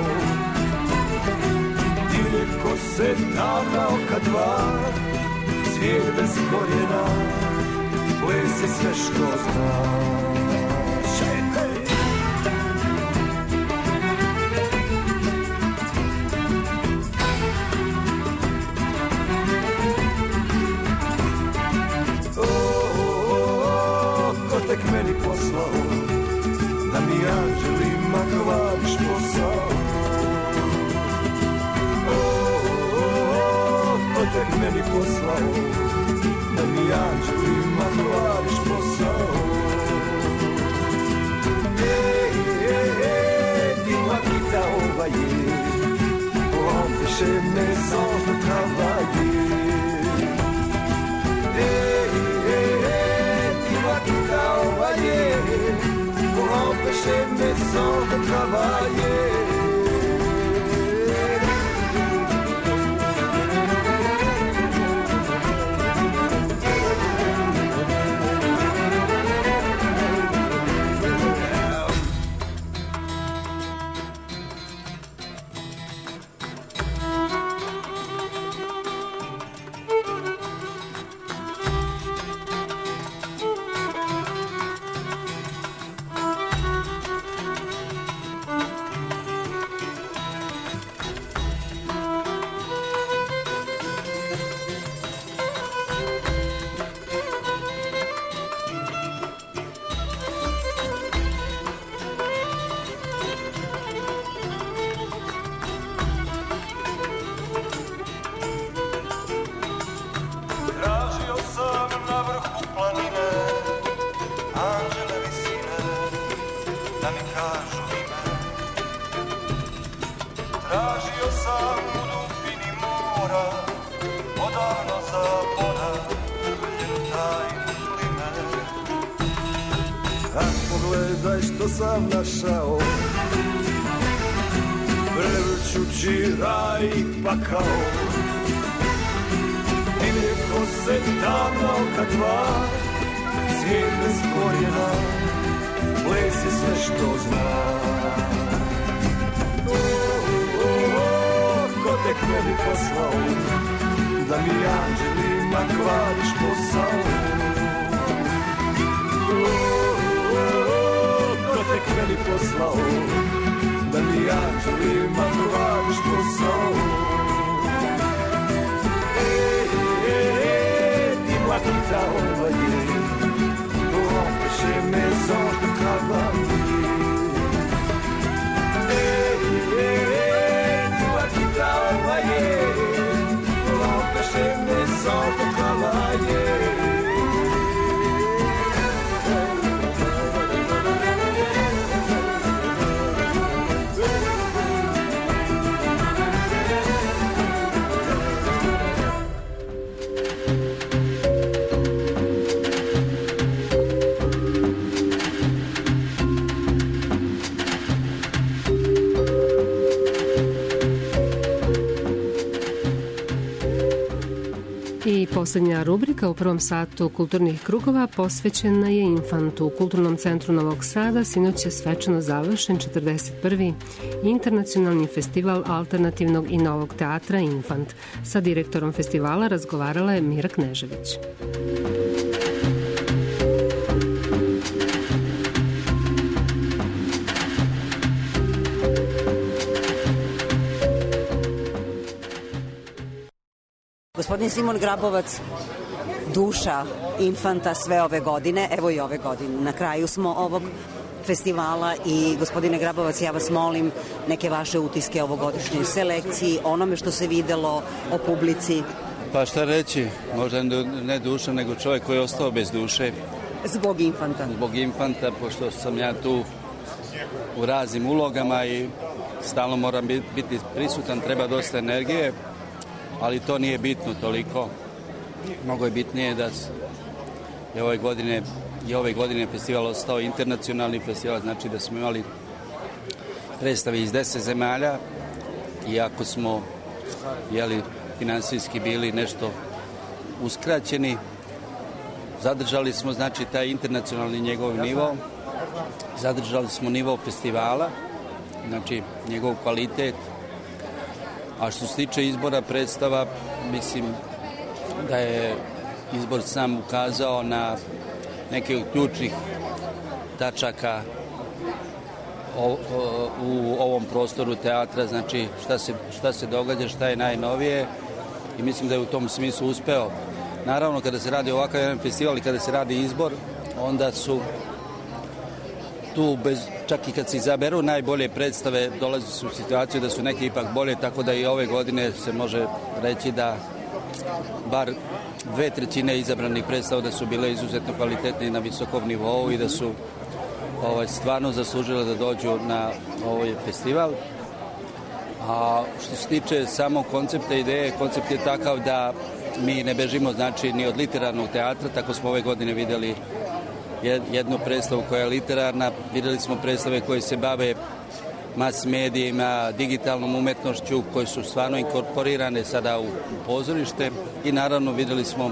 Ko se tamna oka dva, svijet bez korijena, ples je sve što znaš. Ko tek meni poslao, da mi anđelima hvališ posao. Tek meni poslao, da mi anđelima hvališ posao. Dis-moi qui t'a envoyé pour empêcher mes anges de travailler. Dis-moi qui t'a envoyé pour empêcher mes anges de travailler. Pogledaj što sam našao, prevrćući raj pakao. I neko se tamna oka dva, svijet bez korijena, ples je sve što zna. Ko tek meni poslao, da mi anđelima hvališ posao. Tek meni poslao, da mi anđelima hvališ posao. Dis-moi qui t'a envoyé pour empêcher mes anges de travailler. Dis-moi qui t'a envoyé pour empêcher mes anges de travailler. Poslednja rubrika u prvom satu kulturnih krugova posvećena je Infantu. U Kulturnom centru Novog Sada sinoć je svečano završen 41. internacionalni festival alternativnog i novog teatra Infant. Sa direktorom festivala razgovarala je Mira Knežević. Gospodin Simon Grabovac, duša Infanta sve ove godine, evo i ove godine. Na kraju smo ovog festivala i gospodine Grabovac, ja vas molim neke vaše utiske ovogodišnjoj selekciji, onome što se videlo, o publici. Pa šta reći, možda ne duša, nego čovjek koji je ostao bez duše. Zbog Infanta. Zbog Infanta, pošto sam ja tu u raznim ulogama i stalno moram biti prisutan, treba dosta energije, ali to nije bitno toliko. Mnogo je bitnije da je ove godine festival ostao internacionalni festival, znači da smo imali predstave iz 10 zemalja, iako smo finansijski bili nešto uskraćeni, zadržali smo znači taj internacionalni njegov nivo, zadržali smo nivo festivala, znači njegov kvalitet. A što se tiče izbora predstava, mislim da je izbor sam ukazao na neke od ključnih tačaka u ovom prostoru teatra, znači šta se događa, šta je najnovije, i mislim da je u tom smislu uspeo. Naravno, kada se radi ovakav jedan festival i kada se radi izbor, onda su tu, čak i kad se izaberu najbolje predstave, dolazi se u situaciju da su neke ipak bolje, tako da i ove godine se može reći da bar 2/3 izabranih predstava da su bile izuzetno kvalitetne i na visokom nivou i da su stvarno zaslužile da dođu na ovaj festival. A što se tiče samog koncepta ideje, koncept je takav da mi ne bežimo znači ni od literarnog teatra, tako smo ove godine videli jednu predstavu koja je literarna, videli smo predstave koje se bave mas medijima, digitalnom umetnošću, koje su stvarno inkorporirane sada u pozorište, i naravno videli smo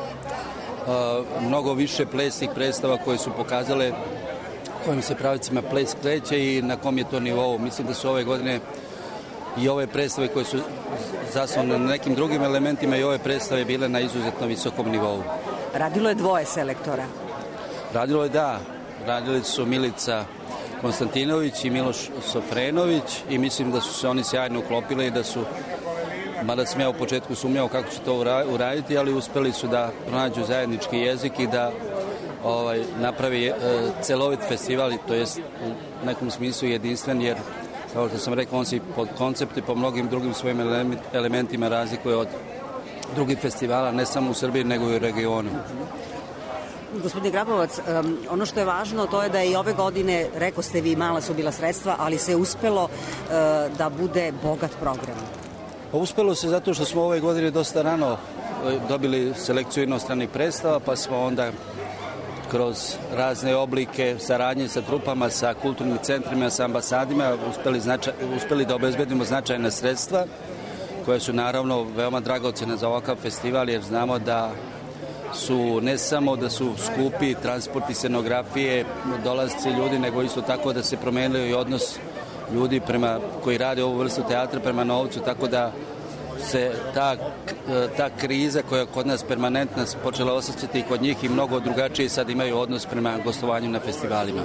mnogo više plesnih predstava koje su pokazale kojim se pravicima ples kreće i na kom je to nivou. Mislim da su ove godine i ove predstave koje su zasnovane na nekim drugim elementima i ove predstave bile na izuzetno visokom nivou. Radilo je 2 selektora. Radilo je, da. Radili su Milica Konstantinović i Miloš Sofrenović i mislim da su se oni sjajno uklopili i da su, mada sam ja u početku sumnjao kako će to uraditi, ali uspeli su da pronađu zajednički jezik i da napravi celovit festival, to jest u nekom smislu jedinstven, jer kao što sam rekao, on se pod koncept i po mnogim drugim svojim elementima razlikuje od drugih festivala, ne samo u Srbiji, nego i u regionu. Gospodine Grabovac, ono što je važno to je da i ove godine, reko ste vi, mala su bila sredstva, ali se uspelo da bude bogat program. Pa uspelo se zato što smo ove godine dosta rano dobili selekciju inostranih predstava, pa smo onda kroz razne oblike saradnje sa trupama, sa kulturnim centrima, sa ambasadima uspeli da obezbedimo značajna sredstva koja su naravno veoma dragocena za ovakav festival, jer znamo da su ne samo da su skupi transporti, scenografije, dolazci ljudi, nego isto tako da se promenio i odnos ljudi koji rade ovu vrstu teatra prema novcu, tako da se ta kriza koja je kod nas permanentna počela osjećati i kod njih i mnogo drugačije sad imaju odnos prema gostovanju na festivalima.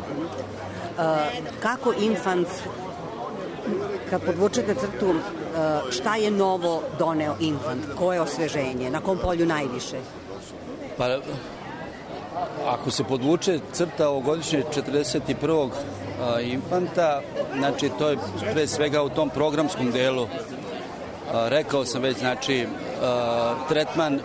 Kako Infant, kad podvučete crtu, šta je novo doneo Infant? Koje osveženje? Na kom polju najviše? Pa, ako se podvuče crta ovogodišnje 41. Infanta, znači to je pre svega u tom programskom delu. Rekao sam već, znači, tretman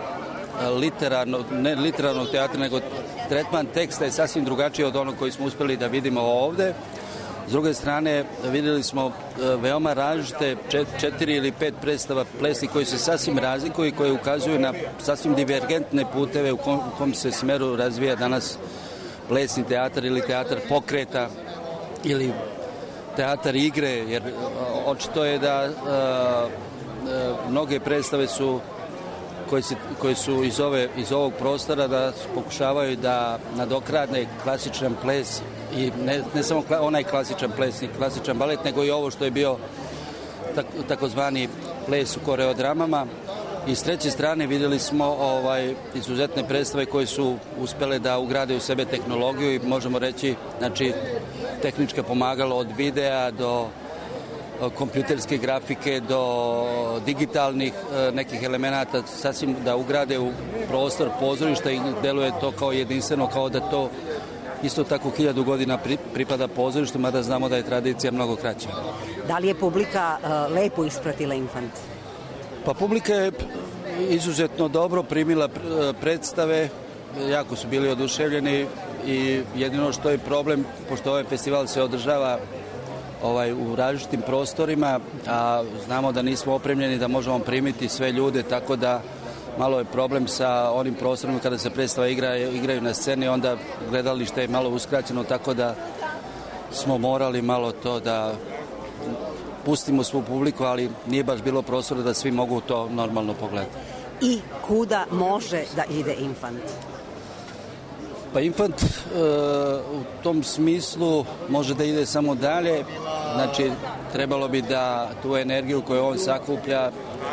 ne literarnog teatra, nego tretman teksta je sasvim drugačiji od onog koji smo uspeli da vidimo ovde. S druge strane, videli smo veoma različite 4 ili 5 predstava plesnih koji se sasvim razlikuju i koje ukazuju na sasvim divergentne puteve u kom se smeru razvija danas plesni teatar ili teatar pokreta ili teatar igre, jer očito je da mnoge predstave koji su iz ovog prostora da pokušavaju da nadokradne klasičan ples i ne samo onaj klasičan ples i klasičan balet, nego i ovo što je bio takozvani ples u koreodramama. I s treće strane vidjeli smo izuzetne predstave koje su uspele da ugrade u sebe tehnologiju i možemo reći, znači, tehničke pomagalo od videa do kompjuterske grafike do digitalnih nekih elemenata, sasvim da ugrade u prostor pozorišta i deluje to kao jedinstveno, kao da to isto tako 1000 godina pripada pozorištu, mada znamo da je tradicija mnogo kraća. Da li je publika lepo ispratila Infant? Pa publika je izuzetno dobro primila predstave, jako su bili oduševljeni i jedino što je problem, pošto ovaj festival se održava u različitim prostorima, a znamo da nismo opremljeni da možemo primiti sve ljude, tako da malo je problem sa onim prostorima kada se predstava igraju na sceni, onda gledalište je malo uskraćeno, tako da smo morali malo to da pustimo svu publiku, ali nije baš bilo prostora da svi mogu to normalno pogledati. I kuda može da ide Infant? Pa Infant u tom smislu može da ide samo dalje, znači trebalo bi da tu energiju koju on sakuplja,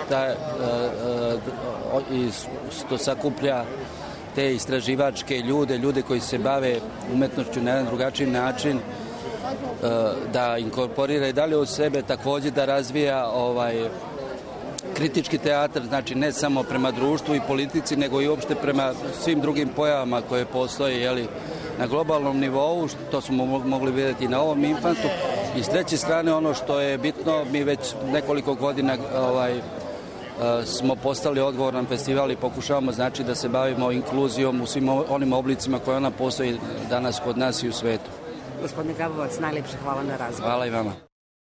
što sakuplja te istraživačke ljude koji se bave umetnošću na jedan drugačiji način, da inkorporira i dalje od sebe, takođe da razvija kritički teatar, znači ne samo prema društvu i politici, nego i uopšte prema svim drugim pojavama koje postoje na globalnom nivou, što smo mogli vidjeti na ovom Infantu. I s treće strane, ono što je bitno, mi već nekoliko godina smo postali odgovoran festival i pokušavamo, znači, da se bavimo inkluzijom u svim onim oblicima koje ona postoji danas kod nas i u svetu. Gospodine Grabovac, najlepše hvala na razgovor. Hvala i vama.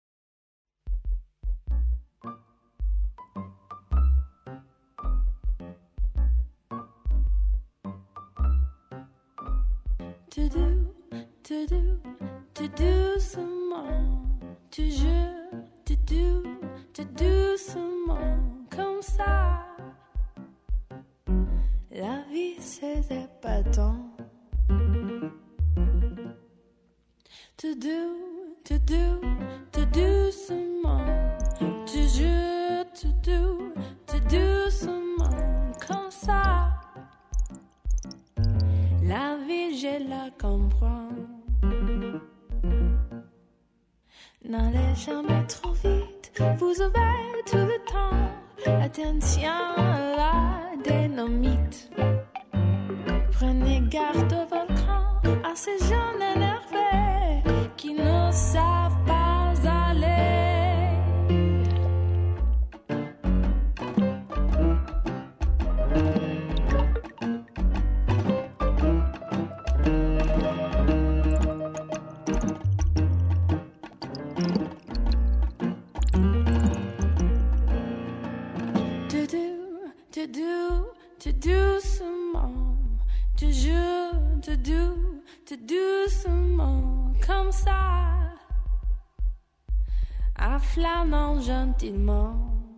To do some more, toujours, to do some more, comme ça. La vie c'est épatant. To do some more, toujours, to do some more, comme ça. La vie je la comprends. N'allez jamais trop vite, vous avez tout le temps. Attention à la dynamite. Prenez garde au volcan, à ces jeunes énervés qui ne savent pas aller. To do some more, toujours, to do some more, comme ça, en flânant gentiment.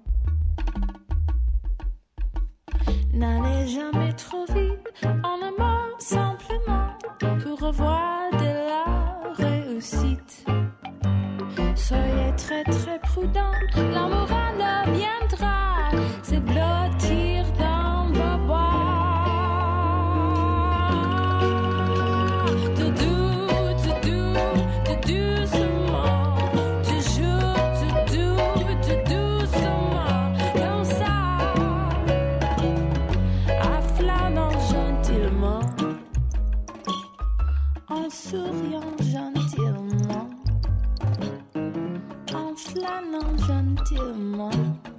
N'allez jamais trop vite, en un mot simplement, pour revoir de la réussite. Soyez très très prudent, la morale viendra se blottir dans vos bois. To do some more, toujours to do some more, comme ça, en flânant gentiment, en souriant gentiment, en flânant gentiment.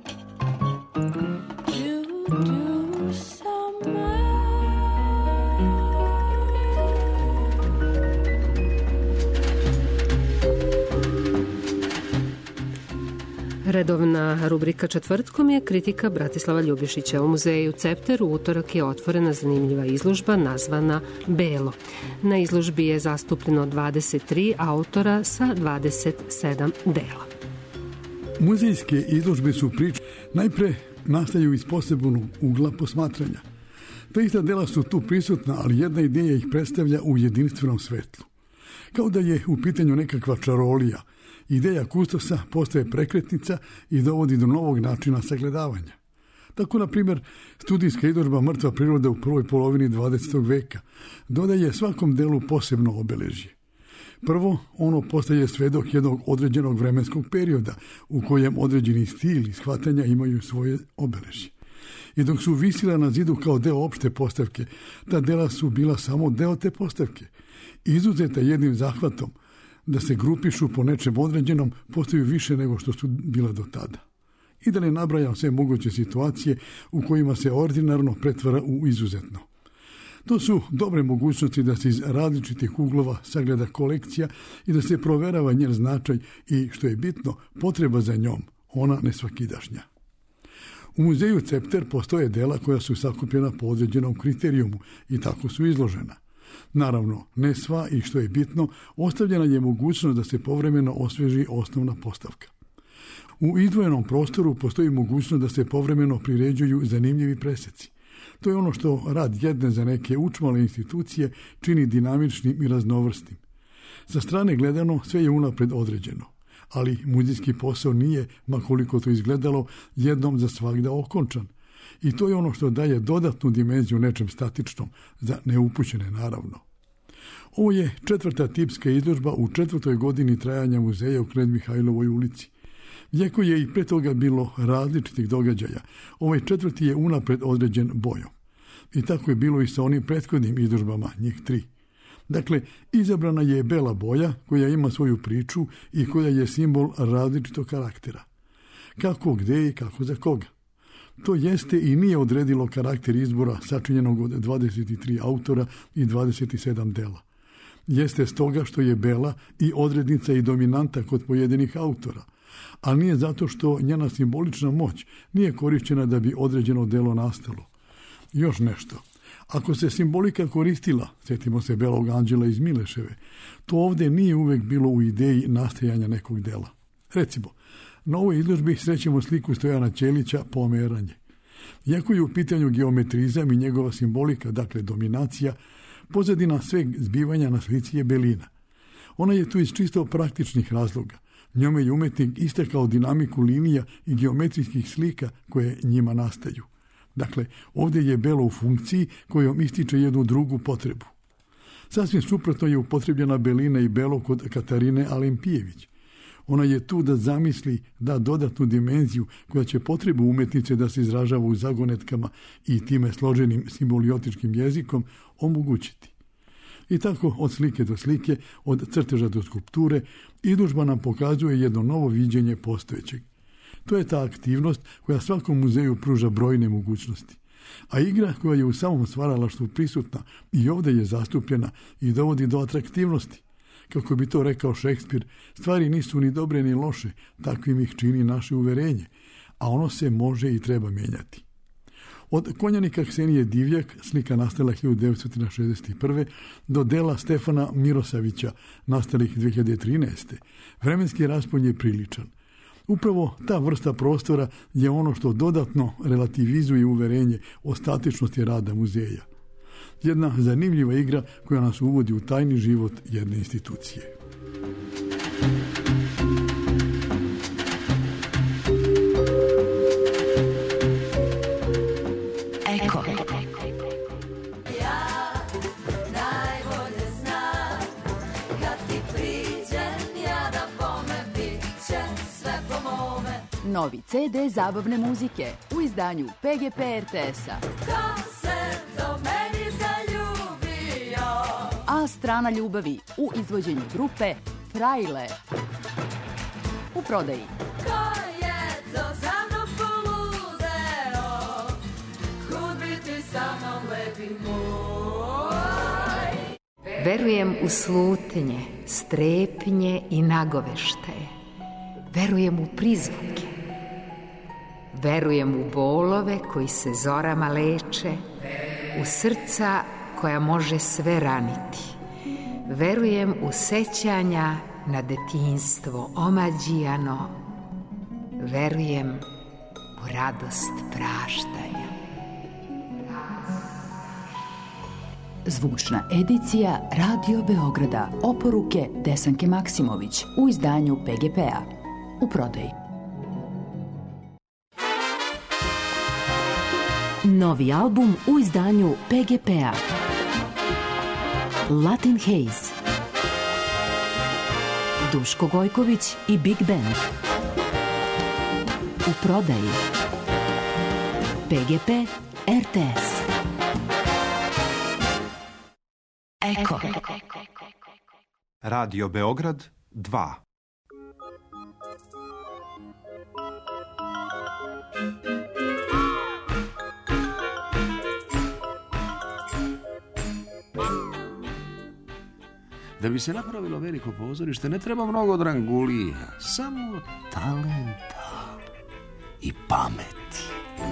Redovna rubrika četvrtkom je kritika Bratislava Ljubišića. U muzeju Cepter u utorak je otvorena zanimljiva izložba nazvana Belo. Na izložbi je zastupljeno 23 autora sa 27 dela. Muzejske izložbe su priče. Najpre nastaju iz posebnog ugla posmatranja. Ta ista dela su tu prisutna, ali jedna ideja ih predstavlja u jedinstvenom svetlu. Kao da je u pitanju nekakva čarolija. Ideja kustosa postaje prekretnica i dovodi do novog načina sagledavanja. Tako, na primjer, studijska izložba Mrtva priroda u prvoj polovini 20. veka dodaje svakom delu posebno obeležje. Prvo, ono postaje svedok jednog određenog vremenskog perioda u kojem određeni stil i shvatanja imaju svoje obeležje. I dok su visila na zidu kao deo opšte postavke, ta dela su bila samo deo te postavke. Izuzeta jednim zahvatom, da se grupišu po nečem određenom, postaju više nego što su bila do tada. I da ne nabrajam sve moguće situacije u kojima se ordinarno pretvara u izuzetno. To su dobre mogućnosti da se iz različitih uglova sagleda kolekcija i da se proverava njen značaj i, što je bitno, potreba za njom, ona nesvakidašnja. U muzeju Cepter postoje dela koja su sakupljena po određenom kriterijumu i tako su izložena. Naravno, ne sva i, što je bitno, ostavljena je mogućnost da se povremeno osveži osnovna postavka. U izdvojenom prostoru postoji mogućnost da se povremeno priređuju zanimljivi preseci. To je ono što rad jedne za neke učmale institucije čini dinamičnim i raznovrsnim. Sa strane gledano sve je unapred određeno, ali muzejski posao nije, ma koliko to izgledalo, jednom za svagda okončan. I to je ono što daje dodatnu dimenziju nečem statičnom, za neupućene naravno. Ovo je 4. tipska izložba u 4. godini trajanja muzeja u Knez Mihajlovoj ulici. Iako je i pre toga bilo različitih događaja, ovaj 4. je unapred određen bojom. I tako je bilo i sa onim prethodnim izložbama, njih 3. Dakle, izabrana je bela boja koja ima svoju priču i koja je simbol različitog karaktera. Kako, gde i kako za koga. To jeste i nije odredilo karakter izbora sačinjenog od 23 autora i 27 dela. Jeste stoga što je bela i odrednica i dominanta kod pojedinih autora, a nije zato što njena simbolična moć nije korišćena da bi određeno delo nastalo. Još nešto. Ako se simbolika koristila, sjetimo se Belog anđela iz Mileševe, to ovdje nije uvek bilo u ideji nastajanja nekog dela. Recimo, na ovoj izložbi srećemo sliku Stojana Ćelića Pomeranje. Iako je u pitanju geometrizam i njegova simbolika, dakle dominacija, pozadina sveg zbivanja na slici je belina. Ona je tu iz čisto praktičnih razloga. Njome je umetnik istakao dinamiku linija i geometrijskih slika koje njima nastaju. Dakle, ovdje je belo u funkciji kojom ističe jednu drugu potrebu. Sasvim suprotno je upotrebljena belina i belo kod Katarine Alempijević. Ona je tu da zamisli, da dodatnu dimenziju koja će potrebu umetnice da se izražava u zagonetkama i time složenim simboliotičkim jezikom omogućiti. I tako od slike do slike, od crteža do skulpture, izložba nam pokazuje jedno novo viđenje postojećeg. To je ta aktivnost koja svakom muzeju pruža brojne mogućnosti. A igra koja je u samom stvaralaštvu prisutna i ovdje je zastupljena i dovodi do atraktivnosti. Kako bi to rekao Šekspir, stvari nisu ni dobre ni loše, takvim ih čini naše uverenje, a ono se može i treba mijenjati. Od konjanika Ksenije Divjak, slika nastala 1961. do dela Stefana Mirosavića, nastalih 2013. Vremenski raspon je priličan. Upravo ta vrsta prostora je ono što dodatno relativizuje uverenje o statičnosti rada muzeja. Jedna zanimljiva igra koja nas uvodi u tajni život jedne institucije. Eko. Novi CD zabavne muzike u izdanju PGP RTS-a. A strana ljubavi u izvođenju grupe Frajle. U prodaji. Verujem u slutnje, strepnje i nagoveštaje. Verujem u prizvuke. Verujem u bolove koji se zorama leče, u srca koja može sve raniti. Verujem u sećanja na detinjstvo omađijano. Verujem u radost praštanja. Zvučna edicija Radio Beograda. Oporuke Desanke Maksimović u izdanju PGP-a. U prodaji. Novi album u izdanju PGP-a. Latin Haze. Duško Gojković i Big Band. U prodaji. PGP RTS. Eko. Radio Beograd 2. Da bi se napravilo veliko pozorište ne treba mnogo drangulija, samo talenta i pameti.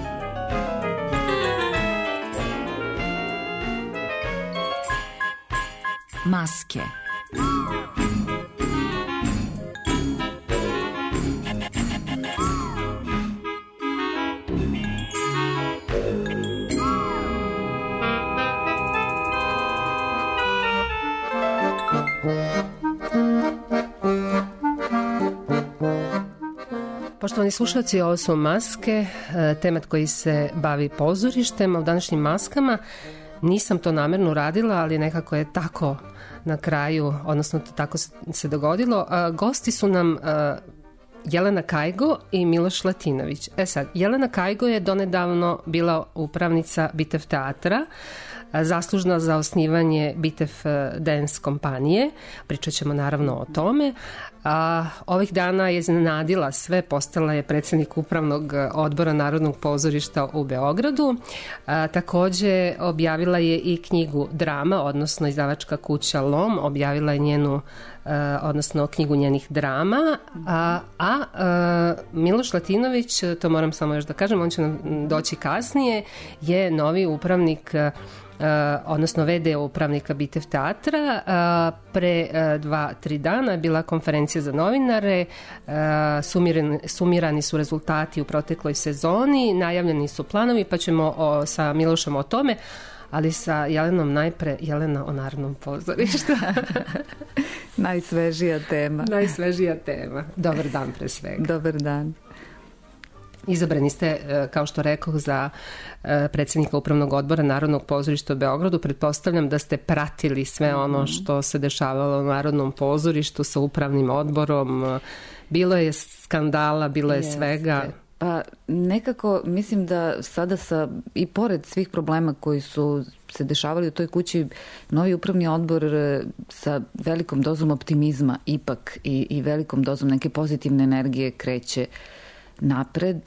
Maske. Poštovani slušalci, ovo su Maske, temat koji se bavi pozorištem. U današnjim Maskama nisam to namerno radila, ali nekako je tako na kraju, odnosno tako se dogodilo. Gosti su nam Jelena Kajgo i Miloš Latinović. Sad, Jelena Kajgo je donedavno bila upravnica Bitev teatra, zaslužna za osnivanje Bitev dance kompanije. Pričat ćemo naravno o tome. Ovih dana je iznenadila sve, postala je predsjednik upravnog odbora Narodnog pozorišta u Beogradu. Također objavila je i knjigu Drama, odnosno izdavačka kuća LOM objavila je njenu, odnosno knjigu njenih drama, Miloš Latinović, to moram samo još da kažem, on će nam doći kasnije, je novi upravnik, odnosno VD upravnika Bitev teatra. Pre 2-3 dana je bila konferencija za novinare, sumirani su rezultati u protekloj sezoni, najavljeni su planovi, pa ćemo sa Milošom o tome, ali sa Jelenom najpre. Jelena o Narodnom pozorištu. Najsvežija tema. Najsvežija tema. Dobar dan pre svega. Dobar dan. Izabrani ste, kao što rekoh, za predsjednika upravnog odbora Narodnog pozorišta u Beogradu. Pretpostavljam da ste pratili sve ono što se dešavalo u Narodnom pozorištu sa upravnim odborom. Bilo je skandala, bilo je svega. Pa nekako mislim da sada i pored svih problema koji su se dešavali u toj kući, novi upravni odbor sa velikom dozom optimizma ipak i velikom dozom neke pozitivne energije kreće napred.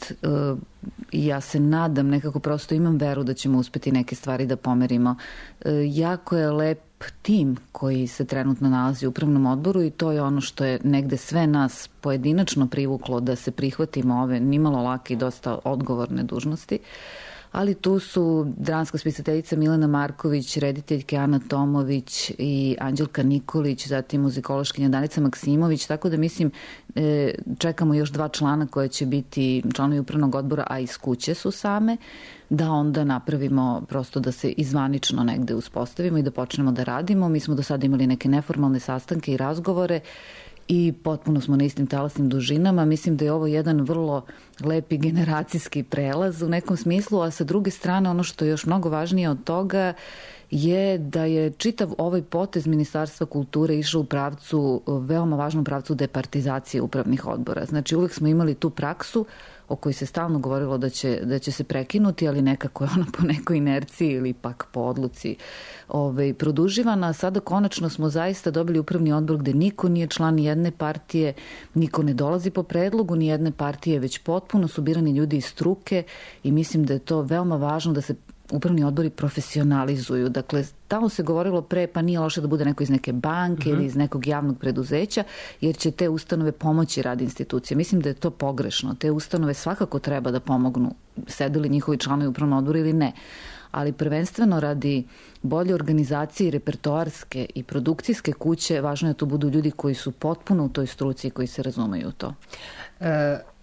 Ja se nadam, nekako prosto imam veru da ćemo uspeti neke stvari da pomerimo. Jako je lep tim koji se trenutno nalazi u upravnom odboru i to je ono što je negde sve nas pojedinačno privuklo da se prihvatimo ove nimalo lake i dosta odgovorne dužnosti. Ali tu su dramska spisateljica Milena Marković, rediteljke Ana Tomović i Anđelka Nikolić, zatim muzikološkinja Danica Maksimović, tako da mislim čekamo još 2 člana koje će biti članovi upravnog odbora, a iz kuće su same, da onda napravimo prosto da se izvanično negde uspostavimo i da počnemo da radimo. Mi smo do sada imali neke neformalne sastanke i razgovore i potpuno smo na istim talasnim dužinama. Mislim da je ovo jedan vrlo lepi generacijski prelaz u nekom smislu, a sa druge strane ono što je još mnogo važnije od toga je da je čitav ovaj potez Ministarstva kulture išao u pravcu, veoma važnom pravcu departizacije upravnih odbora. Znači uvek smo imali tu praksu o kojoj se stalno govorilo da će se prekinuti, ali nekako je ona po nekoj inerciji ili pak po odluci produživana. Sada konačno smo zaista dobili upravni odbor gde niko nije član jedne partije, niko ne dolazi po predlogu ni jedne partije, već potpuno su birani ljudi iz struke i mislim da je to veoma važno da se upravni odbori profesionalizuju. Dakle, tamo se govorilo pre, pa nije loše da bude neko iz neke banke ili iz nekog javnog preduzeća, jer će te ustanove pomoći rad institucije. Mislim da je to pogrešno. Te ustanove svakako treba da pomognu, sedeli njihovi članovi upravnog odbora ili ne. Ali prvenstveno radi bolje organizacije, repertoarske i produkcijske kuće, važno je da to budu ljudi koji su potpuno u toj struci i koji se razumeju u to.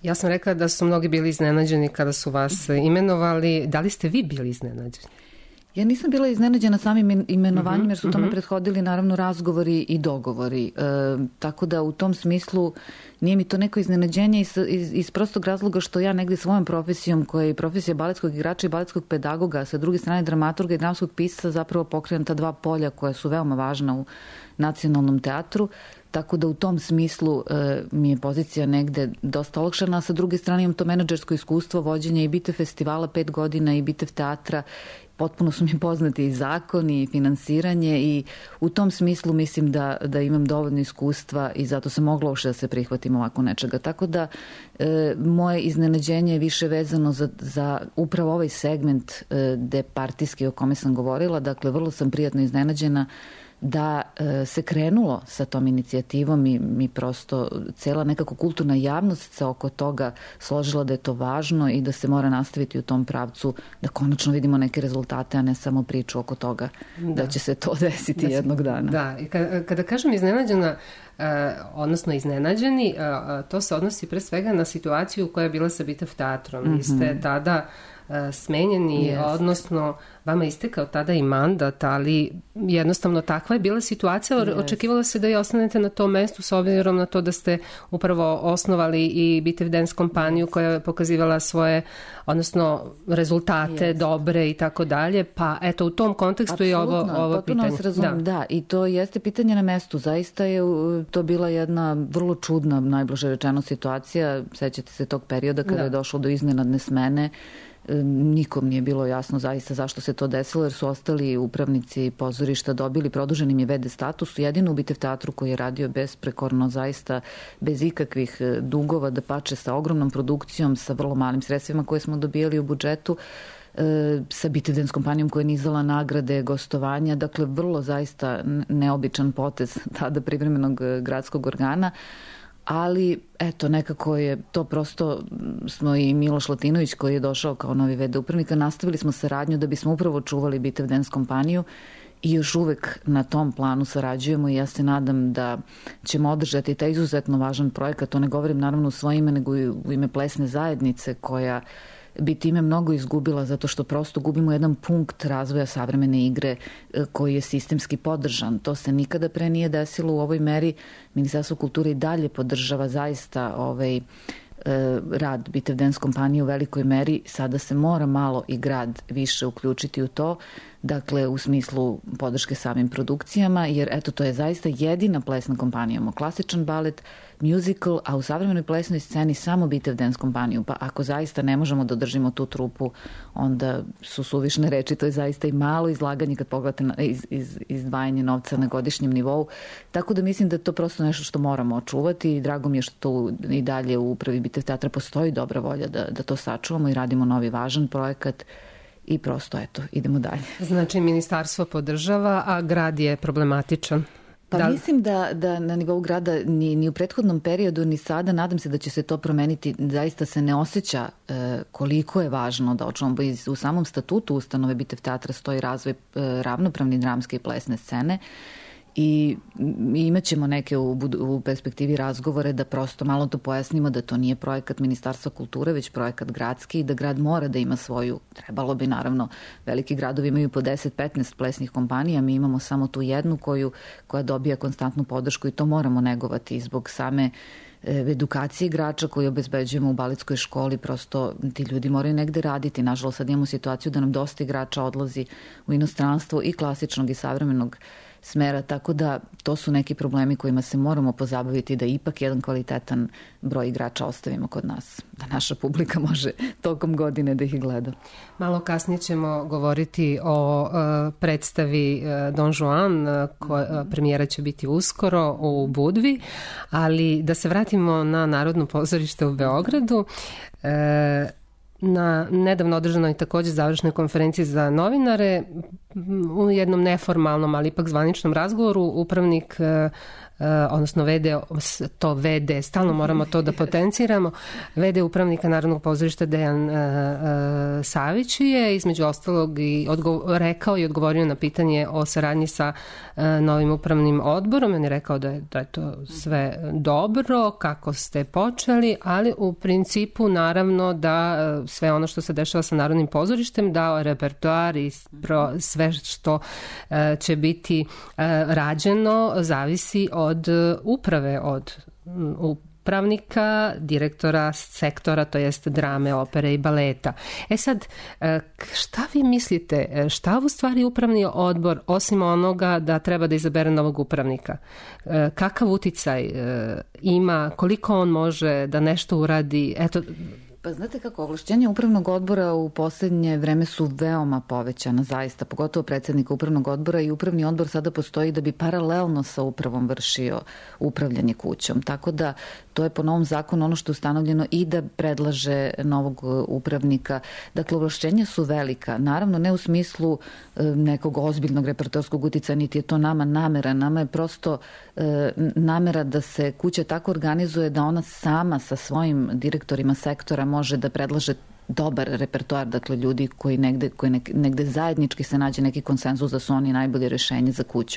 Ja sam rekla da su mnogi bili iznenađeni kada su vas imenovali. Da li ste vi bili iznenađeni? Ja nisam bila iznenađena samim imenovanjem jer su tome prethodili naravno razgovori i dogovori. Tako da u tom smislu nije mi to neko iznenađenje iz prostog razloga što ja negdje svojom profesijom, koja je profesija baletskog igrača i baletskog pedagoga, a sa druge strane dramaturga i dramskog pisca, zapravo pokrenem ta dva polja koja su veoma važna u nacionalnom teatru. Tako da u tom smislu mi je pozicija negde dosta olakšana, a sa druge strane imam to menadžersko iskustvo vođenja i Bitev festivala 5 godina i Bitev teatra. Potpuno su mi poznati i zakoni i finansiranje i u tom smislu mislim da imam dovoljno iskustva i zato sam mogla uopšte da se prihvatim ovako nečega. Tako da moje iznenađenje je više vezano za upravo ovaj segment departijski o kome sam govorila. Dakle, vrlo sam prijatno iznenađena da se krenulo sa tom inicijativom i mi prosto cela nekako kulturna javnost se oko toga složila da je to važno i da se mora nastaviti u tom pravcu, da konačno vidimo neke rezultate, a ne samo priču oko toga da će se to desiti jednog dana. Da, i kada kažem iznenađena, odnosno iznenađeni, to se odnosi pre svega na situaciju koja je bila sa Bitev teatrom. Vi ste tada smenjeni, odnosno vama istekao tada i mandat, ali jednostavno takva je bila situacija. Očekivalo se da i ostanete na tom mestu s obzirom na to da ste upravo osnovali i Bitev dance kompaniju koja je pokazivala svoje, odnosno rezultate dobre i tako dalje, pa eto u tom kontekstu je ovo pitanje. Potpuno vas razumem, da, i to jeste pitanje na mestu. Zaista je to bila jedna vrlo čudna, najblaže rečeno, situacija. Sećate se tog perioda kada je došlo do iznenadne smene. Nikom nije bilo jasno zaista zašto se to desilo, jer su ostali upravnici pozorišta dobili produženim je VD status, jedino u Bitev teatru koji je radio besprekorno, zaista bez ikakvih dugova, da pače sa ogromnom produkcijom, sa vrlo malim sredstvima koje smo dobijali u budžetu, sa Bitev dance kompanijom koja je nizala nagrade, gostovanja, dakle vrlo zaista neobičan potez tada privremenog gradskog organa. Ali, eto, nekako je to prosto, smo i Miloš Latinović koji je došao kao novi VD upravnika, nastavili smo saradnju da bismo upravo čuvali Bitev dance kompaniju i još uvek na tom planu sarađujemo i ja se nadam da ćemo održati taj izuzetno važan projekat. To ne govorim naravno u svoje ime, nego i u ime plesne zajednice koja bi time mnogo izgubila zato što prosto gubimo jedan punkt razvoja savremene igre koji je sistemski podržan. To se nikada pre nije desilo u ovoj meri. Ministarstvo kulture i dalje podržava zaista rad Bitev dance kompanije u velikoj meri. Sada se mora malo i grad više uključiti u to, dakle u smislu podrške samim produkcijama, jer eto to je zaista jedina plesna kompanija. Imamo klasičan balet, musical, a u savremenoj plesnoj sceni samo Bitev dance kompaniju. Pa ako zaista ne možemo da održimo tu trupu, onda su suvišne reči. To je zaista i malo izlaganje kad pogledate izdvajanje novca na godišnjem nivou. Tako da mislim da je to prosto nešto što moramo očuvati i drago mi je što tu i dalje u upravi Bitev teatra postoji dobra volja da to sačuvamo i radimo novi važan projekat. I prosto, eto, idemo dalje. Znači, ministarstvo podržava, a grad je problematičan. Pa mislim da na nivou grada ni u prethodnom periodu, ni sada, nadam se da će se to promeniti. Zaista se ne osjeća koliko je važno da očuvamo. U samom statutu ustanove Bitev teatra stoji razvoj ravnopravne dramske i plesne scene. I imat ćemo neke u perspektivi razgovore da prosto malo to pojasnimo da to nije projekat Ministarstva kulture, već projekat gradski i da grad mora da ima svoju, trebalo bi naravno, veliki gradovi imaju po 10-15 plesnih kompanija, mi imamo samo tu jednu koja dobija konstantnu podršku i to moramo negovati zbog same edukacije igrača koju obezbeđujemo u baletskoj školi, prosto ti ljudi moraju negde raditi. Nažalost, sad imamo situaciju da nam dosta igrača odlazi u inostranstvo i klasičnog i savremenog smera, tako da to su neki problemi kojima se moramo pozabaviti da ipak jedan kvalitetan broj igrača ostavimo kod nas, da naša publika može tokom godine da ih gleda. Malo kasnije ćemo govoriti o predstavi Don Juan, premijera će biti uskoro u Budvi, ali da se vratimo na Narodno pozorište u Beogradu. Na nedavno održanoj također završnoj konferenciji za novinare u jednom neformalnom, ali ipak zvaničnom razgovoru upravnik, odnosno VD, stalno moramo to da potenciramo, VD upravnika Narodnog pozorišta Dejan Savić je između ostalog rekao i odgovorio na pitanje o saradnji sa novim upravnim odborom. On je rekao da je to sve dobro, kako ste počeli, ali u principu naravno da sve ono što se dešava sa Narodnim pozorištem, da repertoar i sve što će biti rađeno zavisi od uprave, od upravnika, direktora sektora, to jest drame, opere i baleta. Sad, šta vi mislite, šta u stvari upravni odbor, osim onoga da treba da izabere novog upravnika? Kakav uticaj ima, koliko on može da nešto uradi? Eto, pa znate kako, ovlašćenja upravnog odbora u posljednje vreme su veoma povećana, zaista, pogotovo predsjednika upravnog odbora, i upravni odbor sada postoji da bi paralelno sa upravom vršio upravljanje kućom. Tako da to je po novom zakonu ono što je ustanovljeno i da predlaže novog upravnika. Dakle, ovlašćenja su velika. Naravno, ne u smislu nekog ozbiljnog repertorskog uticaja, niti je to nama namera. Nama je prosto namera da se kuća tako organizuje da ona sama sa svojim direktorima sektora može da predlaže dobar repertoar, dakle ljudi koji negde zajednički se nađe neki konsenzus da su oni najbolje rešenje za kuću.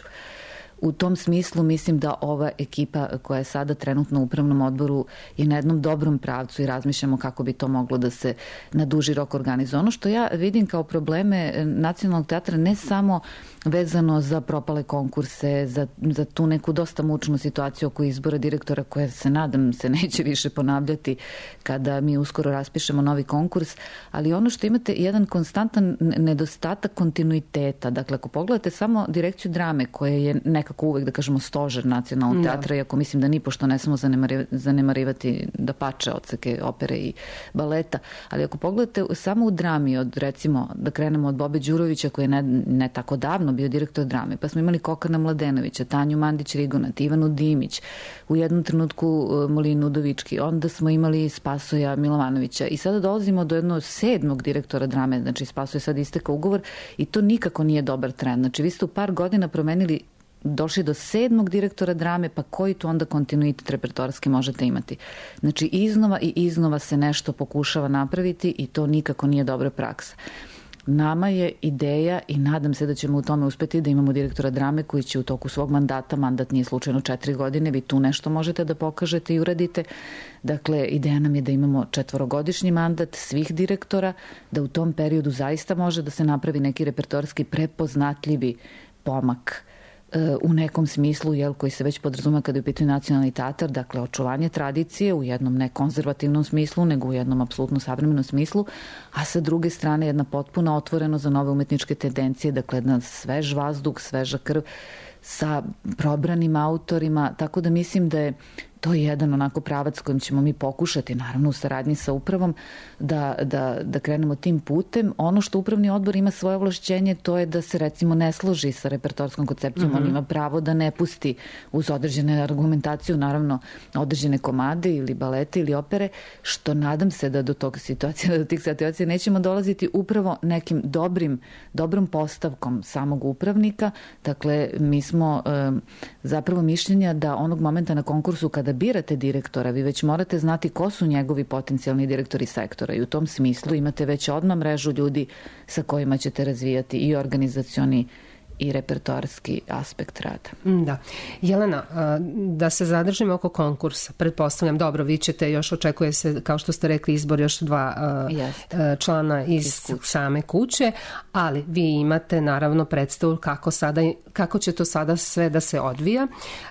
U tom smislu mislim da ova ekipa koja je sada trenutno u upravnom odboru je na jednom dobrom pravcu i razmišljamo kako bi to moglo da se na duži rok organizuje. Ono što ja vidim kao probleme Nacionalnog teatra ne samo vezano za propale konkurse, za tu neku dosta mučnu situaciju oko izbora direktora koja se nadam se neće više ponavljati kada mi uskoro raspišemo novi konkurs, ali ono što imate jedan konstantan nedostatak kontinuiteta. Dakle, ako pogledate samo direkciju drame koja je nekako uvek, da kažemo, stožer Nacionalnog teatra, iako mislim da nipošto ne smemo zanemarivati da pače odseke opere i baleta, ali ako pogledate samo u drami od, recimo, da krenemo od Bobe Đurovića koji je ne tako davno bio direktor drame, pa smo imali Kokana Mladenovića, Tanju Mandić-Rigonat, Ivanu Dimić, u jednom trenutku Molinu Udovički, onda smo imali Spasoja Milovanovića i sada dolazimo do jednog 7. direktora drame, znači Spasoje sad istekao ugovor i to nikako nije dobar trend. Znači vi ste u par godina promenili, došli do 7. direktora drame, pa koji tu onda kontinuitet repertoarski možete imati? Znači iznova i iznova se nešto pokušava napraviti i to nikako nije dobra praksa. Nama je ideja i nadam se da ćemo u tome uspeti da imamo direktora drame koji će u toku svog mandata, mandat nije slučajno 4 godine, vi tu nešto možete da pokažete i uradite. Dakle, ideja nam je da imamo 4-godišnji mandat svih direktora, da u tom periodu zaista može da se napravi neki repertoarski prepoznatljivi pomak u nekom smislu, koji se već podrazuma kada je u pitanju Nacionalni teatar, dakle očuvanje tradicije u jednom ne konzervativnom smislu, nego u jednom apsolutno savremenom smislu, a sa druge strane jedna potpuno otvoreno za nove umetničke tendencije, dakle jedan svež vazduh, sveža krv sa probranim autorima, tako da mislim da je to je jedan onako pravac kojim ćemo mi pokušati, naravno u saradnji sa upravom, da krenemo tim putem. Ono što upravni odbor ima svoje ovlašćenje, to je da se recimo ne složi sa repertoarskom koncepcijom. On ima pravo da ne pusti uz određene argumentaciju, naravno određene komade ili balete ili opere, što nadam se da do tih situacija nećemo dolaziti upravo nekim dobrom postavkom samog upravnika. Dakle, mi smo zapravo mišljenja da onog momenta na konkursu kada birate direktora, vi već morate znati ko su njegovi potencijalni direktori sektora i u tom smislu imate već odmah mrežu ljudi sa kojima ćete razvijati i organizacioni i repertoarski aspekt rada. Da. Jelena, da se zadržimo oko konkursa, pretpostavljam, dobro, vi ćete, još očekuje se, kao što ste rekli, izbor još 2 člana iz same kuće, ali vi imate naravno predstavu kako će to sada sve da se odvija.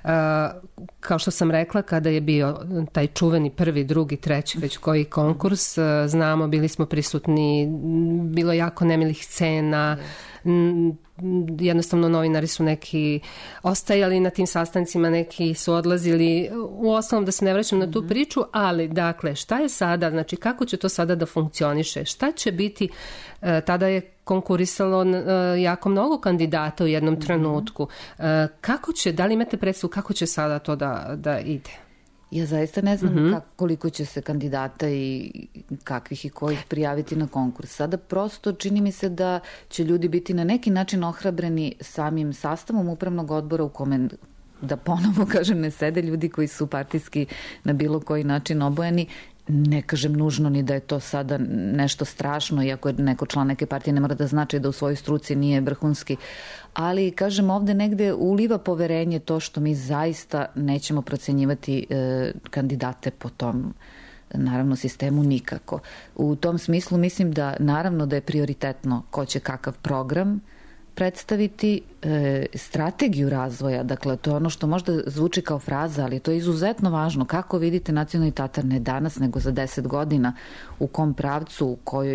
Kao što sam rekla, kada je bio taj čuveni 1., 2., 3. već koji konkurs, znamo, bili smo prisutni, bilo jako nemilih scena, jednostavno novinari su neki ostajali na tim sastancima, neki su odlazili, u osnovom da se ne vraćam na tu priču, ali dakle šta je sada, znači kako će to sada da funkcioniše, šta će biti, tada je konkurisalo jako mnogo kandidata u jednom trenutku, kako će, da li imate predstavu kako će sada to da ide? Ja zaista ne znam koliko će se kandidata i kakvih i kojih prijaviti na konkurs. Sada prosto čini mi se da će ljudi biti na neki način ohrabreni samim sastavom upravnog odbora u kome, da ponovo kažem, ne sede ljudi koji su partijski na bilo koji način obojeni. Ne kažem nužno ni da je to sada nešto strašno, iako je neko član neke partije, ne mora da znači da u svojoj struci nije vrhunski, ali kažem ovde negde uliva poverenje to što mi zaista nećemo procenjivati kandidate po tom naravno sistemu nikako. U tom smislu mislim da naravno da je prioritetno ko će kakav program predstaviti, strategiju razvoja, dakle to je ono što možda zvuči kao fraza, ali to je izuzetno važno. Kako vidite Nacionalni teatar ne danas, nego za 10 godina, u kom pravcu,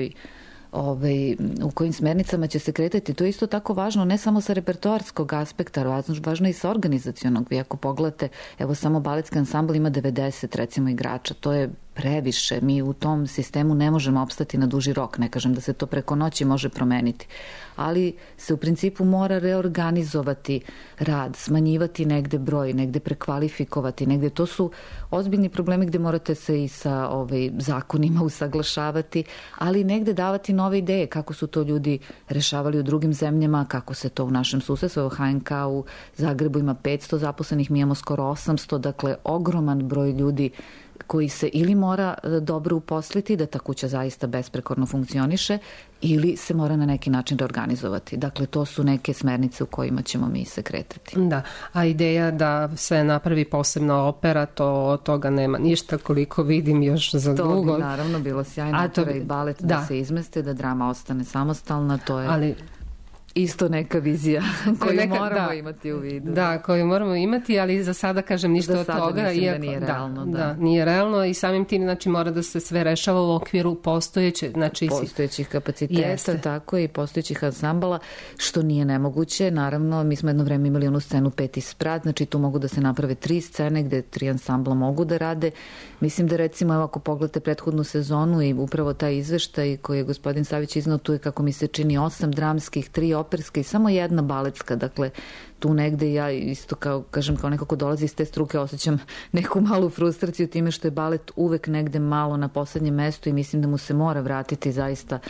u kojim smernicama će se kretati. To je isto tako važno, ne samo sa repertoarskog aspekta, važno i sa organizacionog. Vi ako pogledate, evo samo baletski ansambl ima 90 recimo igrača, to je previše. Mi u tom sistemu ne možemo opstati na duži rok, ne kažem da se to preko noći može promeniti, ali se u principu mora reorganizovati rad, smanjivati negde broj, negde prekvalifikovati, negde to su ozbiljni problemi gde morate se i sa zakonima usaglašavati, ali negde davati nove ideje kako su to ljudi rešavali u drugim zemljama, kako se to u našem susedstvu. HNK u Zagrebu ima 500 zaposlenih, mi imamo skoro 800, dakle ogroman broj ljudi koji se ili mora dobro uposliti da ta kuća zaista besprekorno funkcioniše ili se mora na neki način reorganizovati. Dakle, to su neke smernice u kojima ćemo mi se kretati. Da, a ideja da se napravi posebna opera, od toga nema ništa koliko vidim još za dugo. To bi naravno bilo sjajno, opera i balet da se izmeste, da drama ostane samostalna, to je... Ali isto neka vizija koju moramo imati u vidu. Da, koju moramo imati, ali za sada kažem ništa od toga. Mislim da nije realno. Da, nije realno i samim tim znači mora da se sve rešava u okviru postojećih kapaciteta, tako i postojećih ansambala, što nije nemoguće. Naravno, mi smo jedno vreme imali onu scenu Peti sprat, znači tu mogu da se naprave 3 scene gde 3 ansambla mogu da rade. Mislim da recimo, evo ako pogledate prethodnu sezonu i upravo taj izveštaj koji je gospodin Savić iznao, tu je kako mi se čini 8 dramskih, 3 operska i samo 1 baletska, dakle tu negde ja isto kao neko ko dolazi iz te struke osjećam neku malu frustraciju time što je balet uvek negde malo na poslednjem mestu i mislim da mu se mora vratiti zaista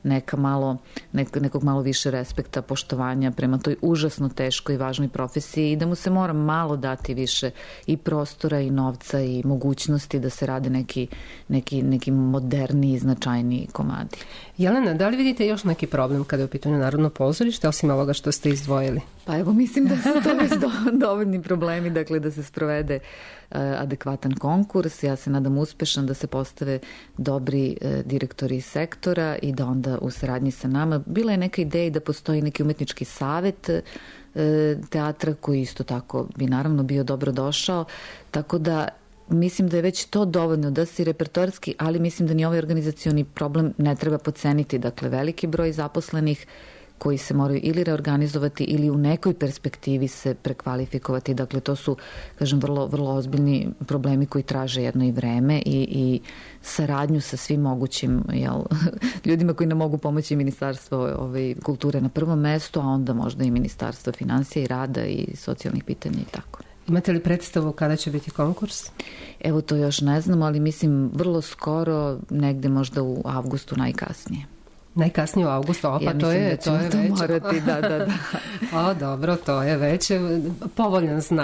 nekog malo više respekta, poštovanja prema toj užasno teškoj i važnoj profesiji i da mu se mora malo dati više i prostora i novca i mogućnosti da se rade neki moderniji, značajniji komadi. Jelena, da li vidite još neki problem kada je u pitanju Narodno pozorište, osim ovoga što ste izdvojili? Pa evo, mislim da su to već dovoljni problemi, dakle da se sprovede adekvatan konkurs, ja se nadam uspešan, da se postave dobri direktori sektora i da onda u saradnji sa nama, bila je neka ideja da postoji neki umetnički savet teatra koji isto tako bi naravno bio dobro došao, tako da mislim da je već to dovoljno da si repertoarski, ali mislim da ni ovaj organizacioni problem ne treba podceniti, dakle veliki broj zaposlenih koji se moraju ili reorganizovati ili u nekoj perspektivi se prekvalifikovati. Dakle, to su, kažem, vrlo, vrlo ozbiljni problemi koji traže jedno i vreme i saradnju sa svim mogućim ljudima koji nam mogu pomoći, Ministarstvo kulture na prvom mestu, a onda možda i Ministarstvo finansija i rada i socijalnih pitanja i tako. Imate li predstavu kada će biti konkurs? Evo, to još ne znam, ali mislim vrlo skoro, negde možda u avgustu najkasnije. Najkasnije u avgustu, pa to je već. Morati, da. O, dobro, to je već povoljan znak.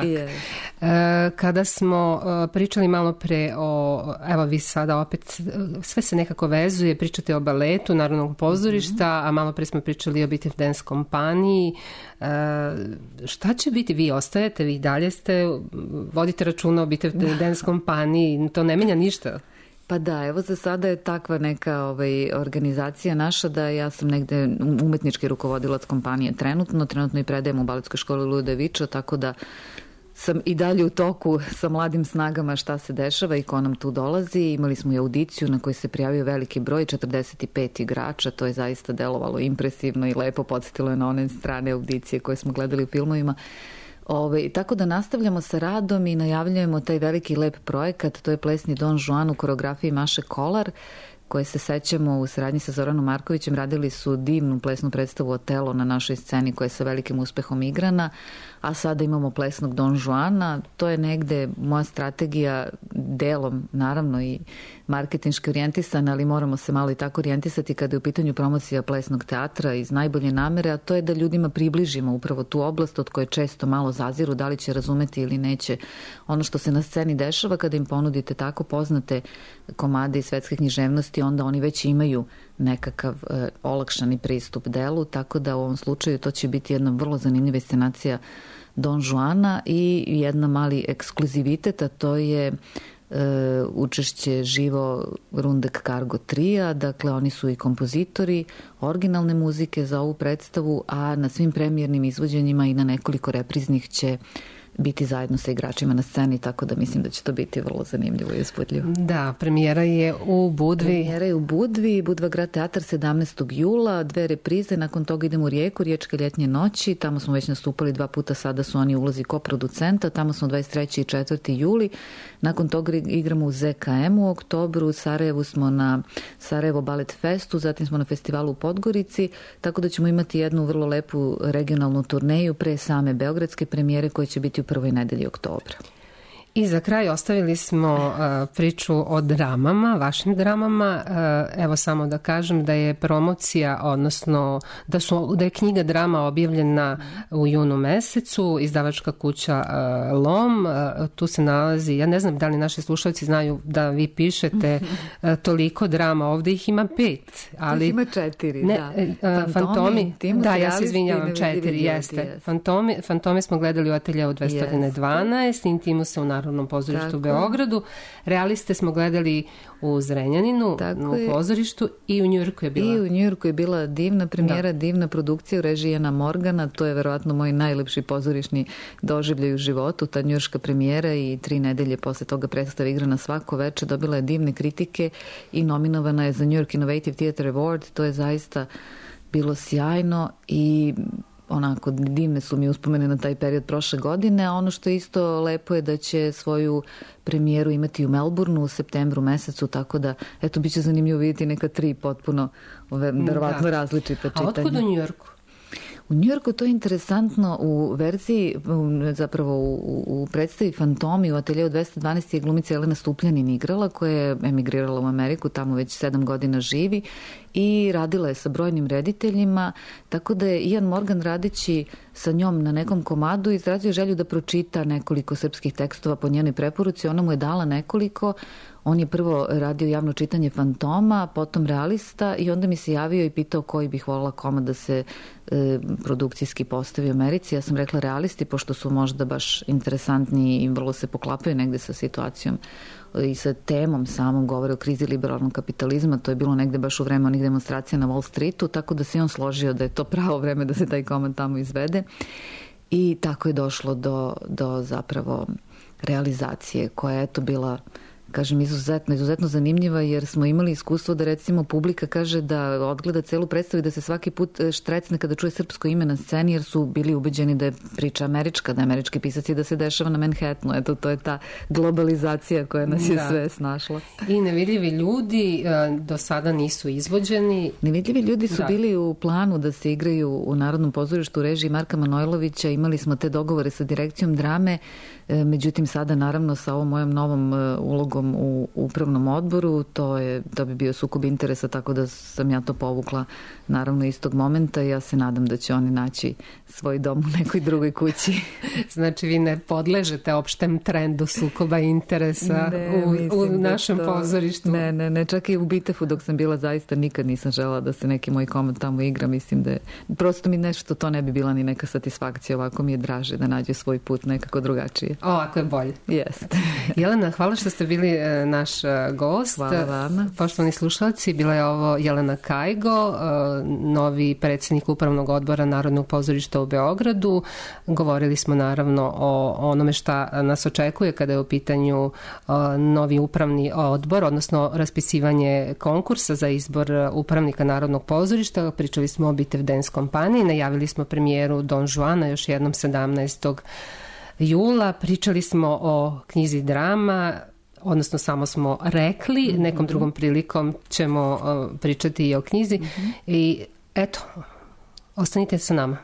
Kada smo pričali malo pre evo vi sada opet, sve se nekako vezuje, pričate o baletu Narodnog pozorišta, a malo pre smo pričali o Bitev Dance kompaniji. Šta će biti? Vi ostajete, vi dalje vodite računa o Bitev Dance kompaniji, to ne menja ništa? Pa da, evo za sada je takva neka organizacija naša da ja sam negde umetnički rukovodilac kompanije trenutno i predajem u Baletskoj školi Ludovića, tako da sam i dalje u toku sa mladim snagama šta se dešava i ko nam tu dolazi. Imali smo i audiciju na kojoj se prijavio veliki broj, 45 igrača, to je zaista delovalo impresivno i lepo, podsjetilo je na one strane audicije koje smo gledali u filmovima. Tako da nastavljamo sa radom i najavljujemo taj veliki lep projekat, to je Plesni Don Juan u koreografiji Maše Kolar, koje se sećamo u saradnji sa Zoranom Markovićem, radili su divnu plesnu predstavu Otelo na našoj sceni koja je sa velikim uspehom igrana, a sada imamo plesnog Don Juana. To je negde moja strategija, delom naravno i marketinški orijentisana, ali moramo se malo i tako orijentisati kada je u pitanju promocija plesnog teatra iz najbolje namere, a to je da ljudima približimo upravo tu oblast od koje često malo zaziru, da li će razumeti ili neće ono što se na sceni dešava. Kada im ponudite tako poznate komade iz svetske književnosti, onda oni već imaju nekakav olakšani pristup delu, tako da u ovom slučaju to će biti jedna vrlo zanimljiva inscenacija Don Juana i jedna mali ekskluzivitet, a to je učešće živo Rundek Cargo trija, dakle oni su i kompozitori originalne muzike za ovu predstavu, a na svim premijernim izvođenjima i na nekoliko repriznih će biti zajedno sa igračima na sceni, tako da mislim da će to biti vrlo zanimljivo i uzbudljivo. Da, premijera je u Budvi. Premijera je u Budvi, Budva Grad teatar 17. jula, 2 reprize, nakon toga idemo u Rijeku, Riječke ljetnje noći, tamo smo već nastupali 2 puta, sada su oni ulozi koproducenta, tamo smo 23. i 4. juli, nakon toga igramo u ZKM u oktobru, u Sarajevu smo na Sarajevo Balet Festu, zatim smo na festivalu u Podgorici, tako da ćemo imati jednu vrlo lepu regionalnu turneju pre same beogradske premijere koje će biti u prvoj nedelji oktobra. I za kraj ostavili smo priču o dramama, vašim dramama. Evo samo da kažem da je promocija, odnosno da je knjiga drama objavljena u junu mesecu, izdavačka kuća Lom. Tu se nalazi, ja ne znam da li naši slušalci znaju da vi pišete toliko drama, ovde ih ima 5. Ali, ih ima 4, ne, da. Fantomi, da, ja se izvinjavam, 4, jeste. Fantome smo gledali u ateljeu 212, Intimu se u Narodnom pozorištu u Beogradu. Realiste smo gledali u Zrenjaninu, u pozorištu, i u Njujorku je bila. I u Njujorku je bila divna premijera, divna produkcija u režiji Jana Morgana. To je verovatno moj najlepši pozorišni doživljaj u životu, ta njujorška premijera, i 3 nedelje posle toga predstava igrana svako veče. Dobila je divne kritike i nominovana je za New York Innovative Theatre Award. To je zaista bilo sjajno i onako divne su mi uspomene na taj period prošle godine, a ono što je isto lepo je da će svoju premijeru imati u Melbourneu u septembru mesecu, tako da eto biće zanimljivo vidjeti neka 3 potpuno verovatno različita čitanja. A otkud u Njujorku? U Njujorku to je interesantno, u verziji, zapravo u predstavi Fantomi u ateljeu 212 je glumica Jelena Stupljanin igrala, koja je emigrirala u Ameriku, tamo već 7 godina živi i radila je sa brojnim rediteljima, tako da je Ian Morgan, radeći sa njom na nekom komadu, izrazio želju da pročita nekoliko srpskih tekstova po njenoj preporuci. Ona mu je dala nekoliko. On je prvo radio javno čitanje Fantoma, potom Realista, i onda mi se javio i pitao koji bih volila komad da se produkcijski postavi u Americi. Ja sam rekla Realisti, pošto su možda baš interesantni i vrlo se poklapaju negde sa situacijom i sa temom samom, govore o krizi liberalnog kapitalizma. To je bilo negde baš u vreme onih demonstracija na Wall Streetu, tako da se on složio da je to pravo vreme da se taj komad tamo izvede. I tako je došlo do zapravo realizacije koja je eto bila, kažem, izuzetno zanimljiva, jer smo imali iskustvo da recimo publika kaže da odgleda celu predstavu i da se svaki put štrecne kada čuje srpsko ime na sceni, jer su bili ubeđeni da je priča američka, da je američki pisac i da se dešava na Manhattanu. Eto, to je ta globalizacija koja nas je sve snašla. I Nevidljivi ljudi do sada nisu izvođeni. Nevidljivi ljudi su bili u planu da se igraju u Narodnom pozorištu u režiji Marka Manojlovića. Imali smo te dogovore sa direkcijom drame, međutim sada naravno sa ovom mojom novom ulogom u upravnom odboru, to bi bio sukob interesa, tako da sam ja to povukla naravno istog momenta i ja se nadam da će oni naći svoj dom u nekoj drugoj kući. Znači vi ne podležete opštem trendu sukoba interesa u našem pozorištu? Ne, čak i u Bitefu dok sam bila zaista nikad nisam želela da se neki moj komad tamo igra. Mislim da je, prosto mi nešto to ne bi bila ni neka satisfakcija, ovako mi je draže da nađe svoj put nekako drugačije. Ovako je bolje. Jeste. Jelena, hvala što ste bili naš gost. Hvala vama. Poštovani slušalci, bila je ovo Jelena Kajgo, novi predsjednik Upravnog odbora Narodnog pozorišta u Beogradu. Govorili smo naravno o onome šta nas očekuje kada je u pitanju novi upravni odbor, odnosno raspisivanje konkursa za izbor upravnika Narodnog pozorišta. Pričali smo o Bitev Dance kompaniji, najavili smo premijeru Don Juana još jednom 17. jula. Pričali smo o knjizi drama, odnosno samo smo rekli, nekom drugom prilikom ćemo pričati i o knjizi. I eto, ostanite sa nama.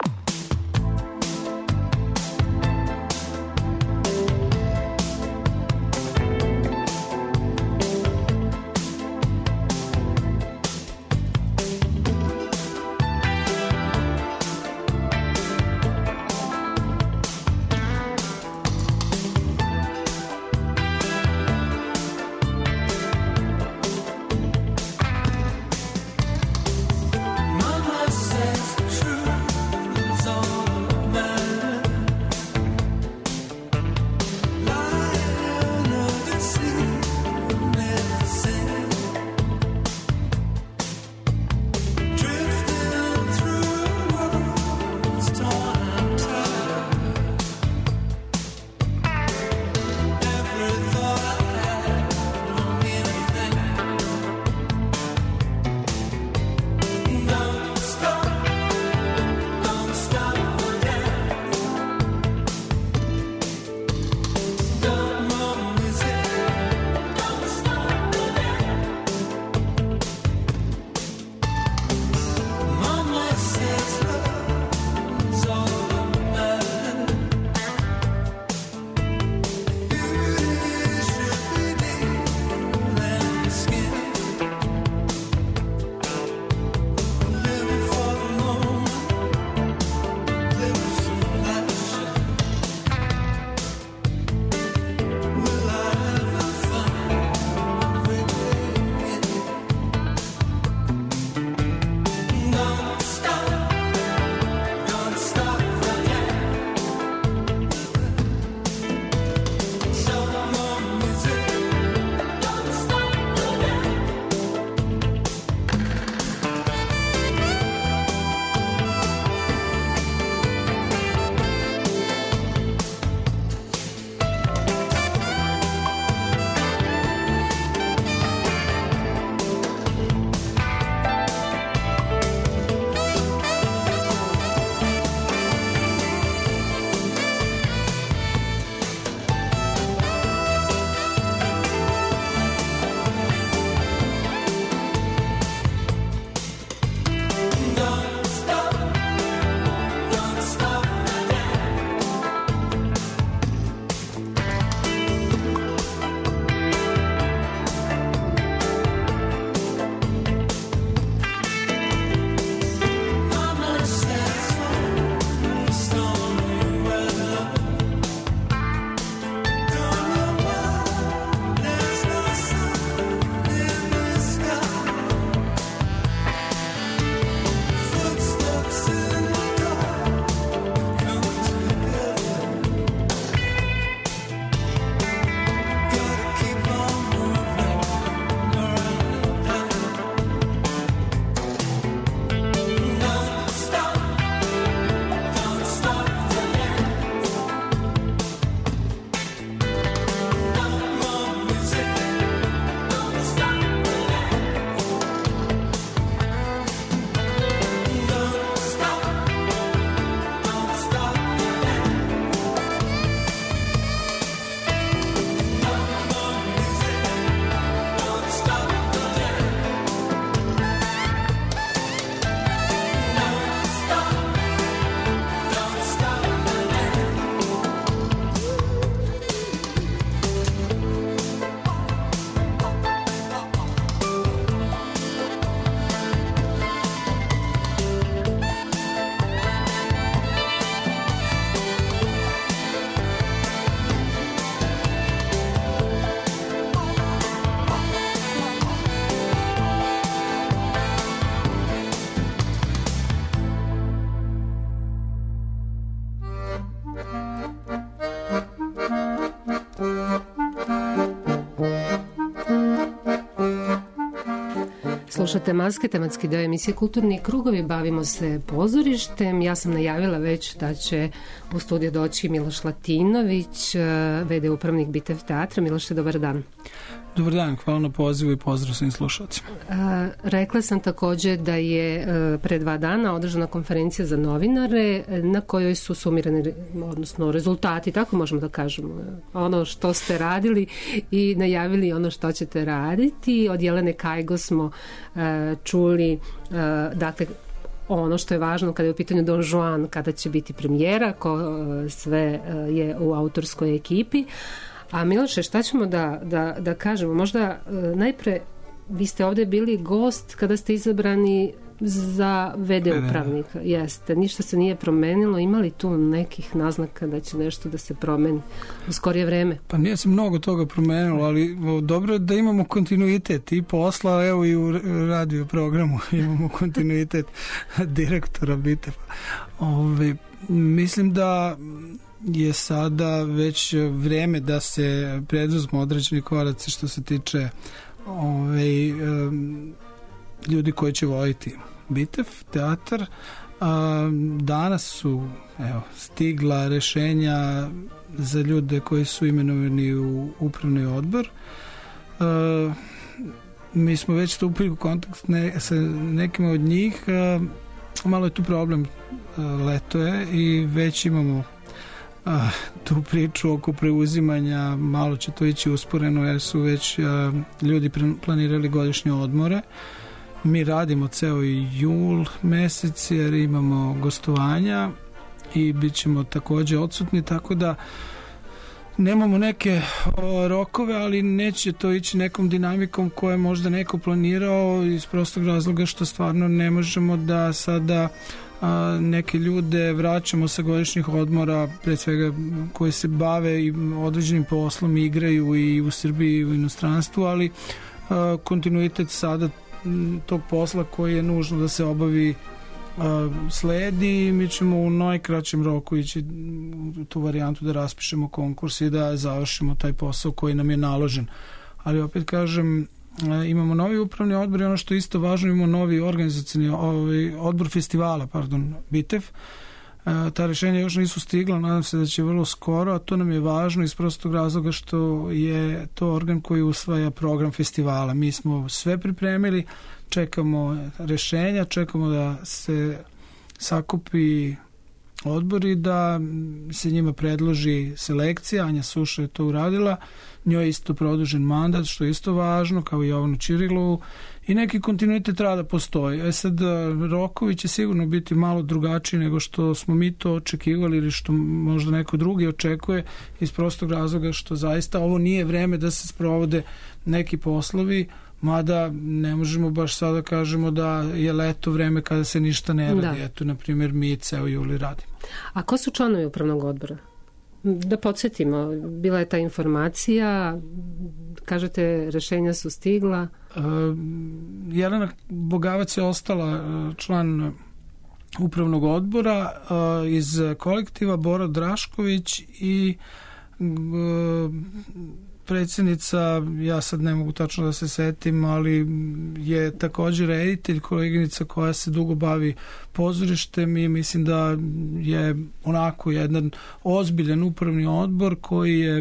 Slušate Maske, tematski deo emisije Kulturni krugovi, bavimo se pozorištem. Ja sam najavila već da će u studiju doći Miloš Latinović, v.d. upravnik Bitev teatra. Miloše, dobar dan. Dobar dan, hvala na pozivu i pozdrav svim slušalcima. Rekla sam također da je pre 2 dana održana konferencija za novinare na kojoj su sumirani, odnosno rezultati, tako možemo da kažemo, ono što ste radili i najavili ono što ćete raditi. Od Jelene Kajgo smo čuli, dakle, ono što je važno kada je u pitanju Don Juan, kada će biti premijera, sve je u autorskoj ekipi. A Miloše, šta ćemo da kažemo? Možda najpre, vi ste ovdje bili gost kada ste izabrani za VD upravnika. Jeste, ništa se nije promenilo. Ima li tu nekih naznaka da će nešto da se promeni u skorije vreme? Pa nije se mnogo toga promenilo, ali dobro je da imamo kontinuitet i posla, evo i u radio programu imamo kontinuitet direktora BITEF. Mislim da je sada već vreme da se preduzmu određeni koraci što se tiče ljudi koji će voditi BITEF, teatar. Danas su stigla rešenja za ljude koji su imenovani u upravni odbor. Mi smo već stupili u kontakt sa nekima od njih. Malo je tu problem, leto je i već imamo tu priču oko preuzimanja, malo će to ići usporeno jer su već ljudi planirali godišnje odmore. Mi radimo ceo i jul mesec jer imamo gostovanja i bit ćemo također odsutni, tako da nemamo neke rokove, ali neće to ići nekom dinamikom koje je možda neko planirao iz prostog razloga što stvarno ne možemo da sada neke ljude vraćamo sa godišnjih odmora, pre svega koji se bave i određenim poslom, igraju i u Srbiji i u inostranstvu, ali kontinuitet sada tog posla koji je nužno da se obavi sledi i mi ćemo u najkraćem roku ići u tu varijantu da raspišemo konkurs i da završimo taj posao koji nam je naložen. Ali opet kažem, imamo novi upravni odbor i ono što je isto važno, imamo novi organizacioni odbor festivala, BITEF. Ta rješenja još nisu stigla, nadam se da će vrlo skoro, a to nam je važno iz prostog razloga što je to organ koji usvaja program festivala. Mi smo sve pripremili, čekamo rješenja, čekamo da se sakupi odbor i da se njima predloži selekcija. Anja Suša je to uradila, njoj je isto produžen mandat, što je isto važno, kao i Jovanu Čirilovu, i neki kontinuitet rada postoji. Sad, rokovi će sigurno biti malo drugačiji nego što smo mi to očekivali ili što možda neko drugi očekuje, iz prostog razloga što zaista ovo nije vreme da se sprovode neki poslovi, mada ne možemo baš sada kažemo da je leto vreme kada se ništa ne radi. Eto, na primjer, mi ceo juli radimo. A ko su članovi upravnog odbora? Da podsjetimo, bila je ta informacija, kažete rešenja su stigla. Jelena Bogavac je ostala član upravnog odbora, iz kolektiva Bora Drašković i predsjednica, ja sad ne mogu tačno da se setim, ali je također reditelj, koleginica koja se dugo bavi pozorištem i mislim da je onako jedan ozbiljan upravni odbor koji je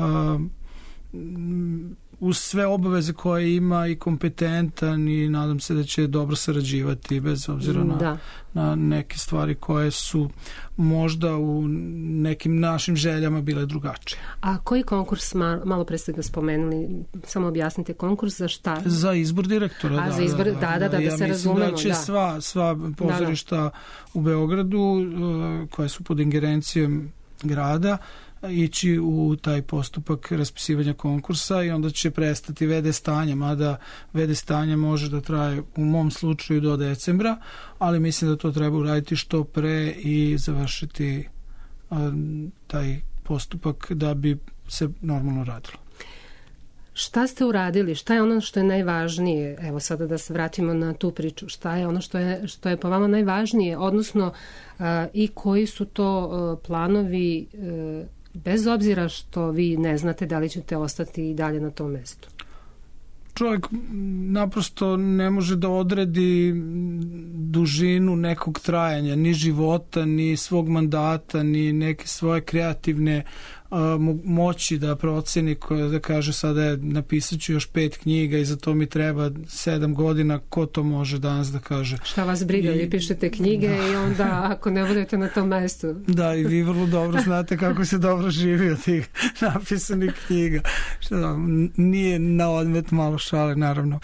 uz sve obaveze koje ima i kompetentan i nadam se da će dobro sarađivati bez obzira na neke stvari koje su možda u nekim našim željama bile drugačije. A koji konkurs, malo pre ste ga spomenuli, samo objasnite, konkurs za šta? Za izbor direktora. Za izbor, da se razumemo. Ja mislim da će sva pozorišta u Beogradu koje su pod ingerencijom grada ići u taj postupak raspisivanja konkursa i onda će prestati VD stanje, mada VD stanje može da traje u mom slučaju do decembra, ali mislim da to treba uraditi što pre i završiti taj postupak da bi se normalno radilo. Šta ste uradili? Šta je ono što je najvažnije? Evo sada da se vratimo na tu priču. Šta je ono što je po vama najvažnije? Odnosno i koji su to planovi bez obzira što vi ne znate da li ćete ostati i dalje na tom mestu? Čovjek naprosto ne može da odredi dužinu nekog trajanja, ni života, ni svog mandata, ni neke svoje kreativne moći da proceni, da kaže sada je napisat ću još 5 knjiga i za to mi treba 7 godina, ko to može danas da kaže? Šta vas briga, vi pišete knjige i onda ako ne budete na tom mestu. Da, i vi vrlo dobro znate kako se dobro živi od tih napisanih knjiga. Nije na odmet, malo šale, naravno.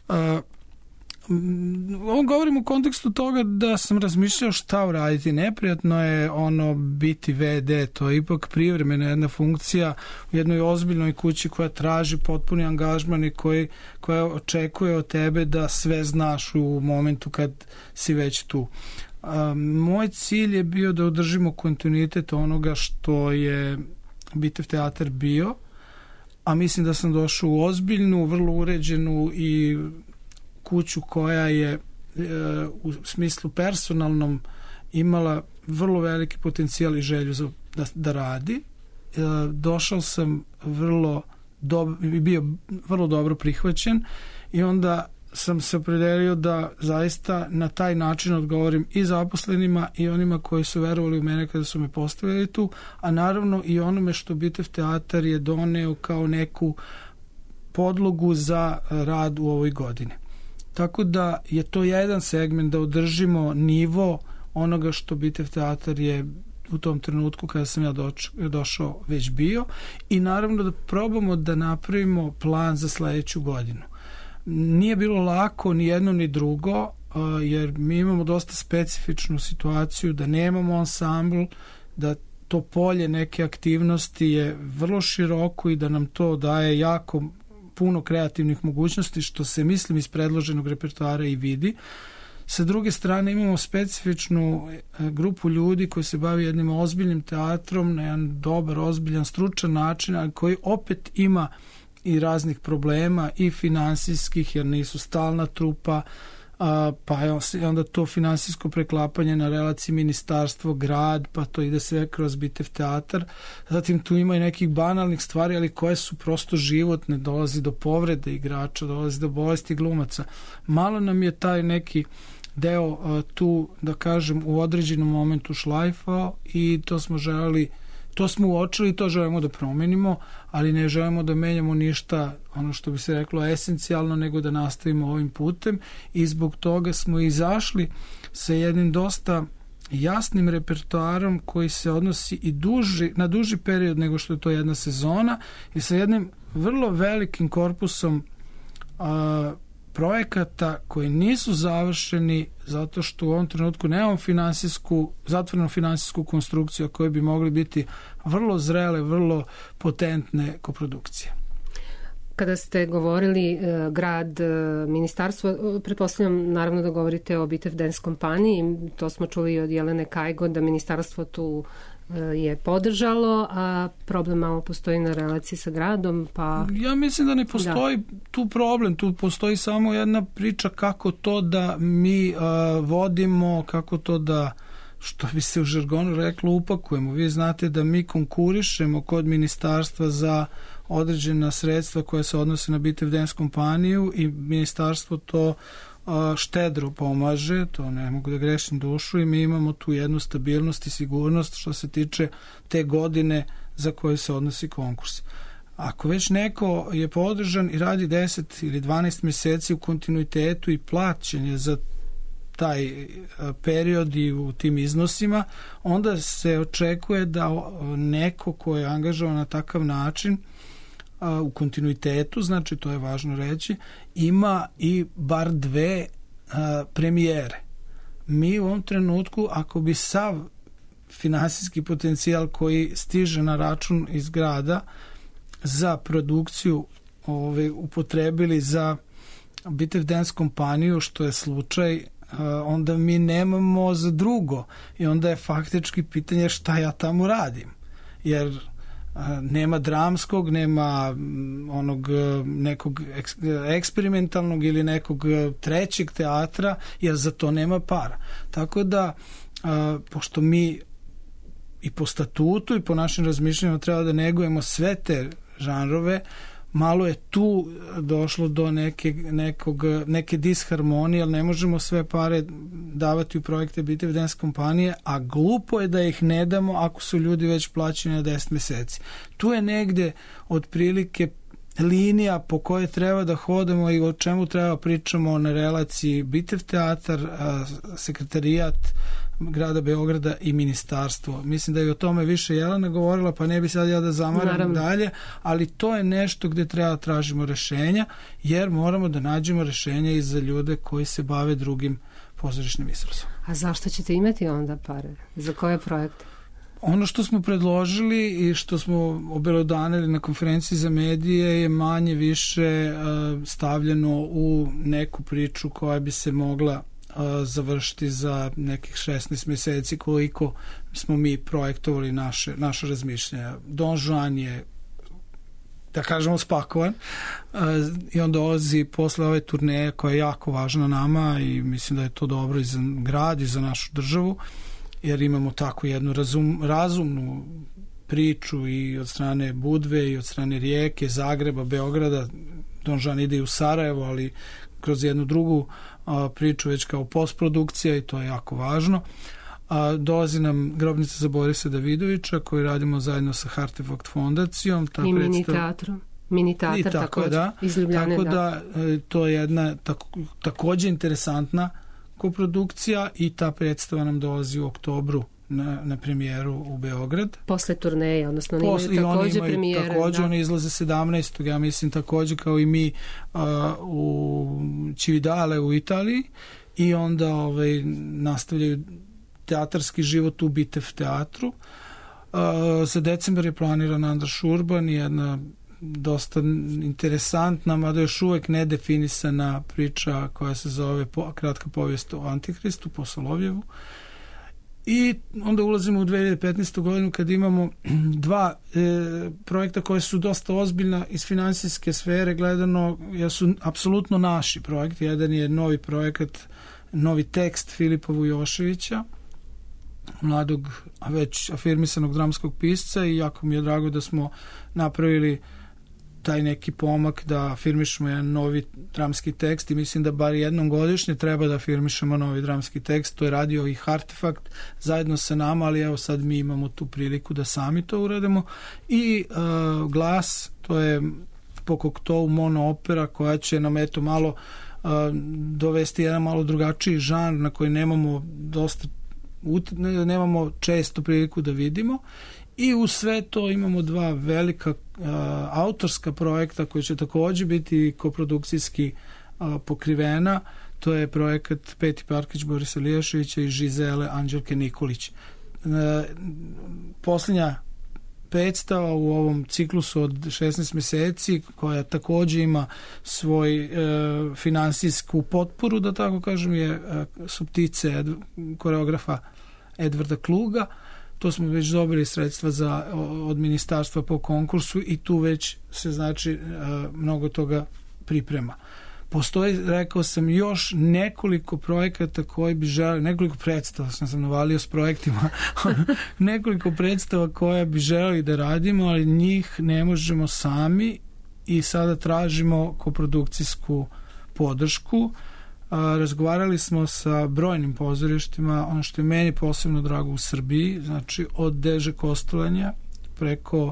On govorim u kontekstu toga da sam razmišljao šta uraditi. Neprijatno je biti VD, to je ipak privremena jedna funkcija u jednoj ozbiljnoj kući koja traži potpuni angažman i koja očekuje od tebe da sve znaš u momentu kad si već tu. Moj cilj je bio da održimo kontinuitet onoga što je Bitev teatar bio, a mislim da sam došao u ozbiljnu, vrlo uređenu i kuću koja je u smislu personalnom imala vrlo veliki potencijal i želju da radi. Došao sam bio vrlo dobro prihvaćen i onda sam se opredelio da zaista na taj način odgovorim i zaposlenima i onima koji su verovali u mene kada su me postavili tu, a naravno i onome što Bitev teatar je doneo kao neku podlogu za rad u ovoj godini. Tako da je to jedan segment da održimo nivo onoga što Bitev teatar je u tom trenutku kada sam ja došao već bio i naravno da probamo da napravimo plan za sledeću godinu. Nije bilo lako ni jedno ni drugo, jer mi imamo dosta specifičnu situaciju da nemamo ansambl, da to polje neke aktivnosti je vrlo široko i da nam to daje jako puno kreativnih mogućnosti, što se mislim iz predloženog repertoara i vidi. Sa druge strane imamo specifičnu grupu ljudi koji se bavi jednim ozbiljnim teatrom na jedan dobar, ozbiljan, stručan način, ali koji opet ima i raznih problema i finansijskih, jer nisu stalna trupa, pa je onda to finansijsko preklapanje na relaciji ministarstvo, grad, pa to ide sve kroz Bitev teatar. Zatim tu ima i nekih banalnih stvari, ali koje su prosto životne, dolazi do povrede igrača, dolazi do bolesti glumaca. Malo nam je taj neki deo tu, da kažem, u određenom momentu šlajfao i to smo uočili i to želimo da promenimo, ali ne želimo da menjamo ništa, ono što bi se reklo esencijalno, nego da nastavimo ovim putem i zbog toga smo izašli sa jednim dosta jasnim repertoarom koji se odnosi i na duži period nego što je to jedna sezona i sa jednim vrlo velikim korpusom projekata koji nisu završeni zato što u ovom trenutku nemamo zatvorenu finansijsku konstrukciju koje bi mogli biti vrlo zrele, vrlo potentne koprodukcije. Kada ste govorili grad, ministarstvo, pretpostavljam naravno da govorite o Bitev Dance kompaniji, to smo čuli od Jelene Kajgo da ministarstvo tu je podržalo, a problem malo postoji na relaciji sa gradom, pa... Ja mislim da ne postoji tu problem, tu postoji samo jedna priča kako to da mi vodimo, kako to da, što bi se u žargonu reklo, upakujemo. Vi znate da mi konkurišemo kod ministarstva za određena sredstva koja se odnose na Bitev Dance kompaniju i ministarstvo to štedro pomaže, to ne mogu da grešim dušu i mi imamo tu jednu stabilnost i sigurnost što se tiče te godine za koje se odnosi konkurs. Ako već neko je podržan i radi 10 ili 12 meseci u kontinuitetu i plaćen je za taj period i u tim iznosima, onda se očekuje da neko ko je angažovan na takav način u kontinuitetu, znači to je važno reći, ima i bar 2 premijere. Mi u ovom trenutku, ako bi sav finansijski potencijal koji stiže na račun iz grada za produkciju upotrebili za Bitev Dance kompaniju, što je slučaj, onda mi nemamo za drugo i onda je faktički pitanje šta ja tamo radim, jer nema dramskog, nema onog nekog eksperimentalnog ili nekog trećeg teatra, jer za to nema para. Tako da, pošto mi i po statutu i po našim razmišljanjima treba da negujemo sve te žanrove, malo je tu došlo do neke disharmonije, ali ne možemo sve pare davati u projekte BTV Dance kompanije, a glupo je da ih ne damo ako su ljudi već plaćeni na 10 meseci. Tu je negde otprilike linija po kojoj treba da hodamo i o čemu treba pričamo na relaciji BTV teatar, sekretarijat grada Beograda i ministarstvo. Mislim da je o tome više Jelena govorila, pa ne bi sad ja da zamaram dalje, ali to je nešto gde treba da tražimo rešenja, jer moramo da nađemo rešenja i za ljude koji se bave drugim pozorišnim izrazom. A zašto ćete imati onda pare? Za koje projekte? Ono što smo predložili i što smo obelodanili na konferenciji za medije je manje više stavljeno u neku priču koja bi se mogla završiti za nekih 16 meseci, koliko smo mi projektovali naše razmišljanja. Don Juan je, da kažemo, spakovan i on dolazi posle ove turneje koja je jako važna nama i mislim da je to dobro i za grad i za našu državu, jer imamo tako jednu razumnu priču i od strane Budve i od strane Rijeke, Zagreba, Beograda. Don Juan ide i u Sarajevo, ali kroz jednu drugu priču već kao postprodukcija i to je jako važno. Dolazi nam Grobnica za Borisa Davidovića koju radimo zajedno sa Hartefakt fondacijom. I mini teatr također iz Ljubljane. Tako da to je jedna također interesantna koprodukcija i ta predstava nam dolazi u oktobru na premijeru u Beograd. Posle turneje, odnosno imaju također premijere. Također oni izlaze 17. ja mislim također kao i mi u Cividale u Italiji i onda nastavljaju teatarski život u BTV teatru. Za decembar je planiran Andraš Urban i jedna dosta interesantna, mada još uvek nedefinisana priča koja se zove Kratka povijest o Antihristu po Solovjevu. I onda ulazimo u 2015. godinu kad imamo dva projekta koje su dosta ozbiljna iz finansijske sfere gledano, jer su apsolutno naši projekti. Jedan je novi projekat, novi tekst Filipa Vujoševića, mladog, a već afirmisanog dramskog pisca, i jako mi je drago da smo napravili taj neki pomak da afirmišemo jedan novi dramski tekst i mislim da bar jednom godišnje treba da afirmišemo novi dramski tekst. To je radio i Hartefakt zajedno sa nama, ali evo sad mi imamo tu priliku da sami to uradimo. I Glas, to je po Koktovu mono opera koja će nam eto malo dovesti jedan malo drugačiji žanr na koji nemamo često priliku da vidimo. I u sve to imamo dva velika autorska projekta koji će također biti koprodukcijski pokrivena. To je projekat Peti Parkić Borisa Lijaševića i Žizele Anđelke Nikolić. Posljednja predstava u ovom ciklusu od 16 meseci koja također ima svoj finansijsku potporu, da tako kažem, je Suptice koreografa Edvarda Kluga. To smo već dobili sredstva od ministarstva po konkursu i tu već se znači mnogo toga priprema. Postoji, rekao sam, još nekoliko projekata koji bi želeli, nekoliko predstava, sam navalio s projektima, nekoliko predstava koje bi želeli da radimo, ali njih ne možemo sami i sada tražimo koprodukcijsku podršku. Razgovarali smo sa brojnim pozorištima, ono što je meni posebno drago u Srbiji, znači od Deže Kostolanja preko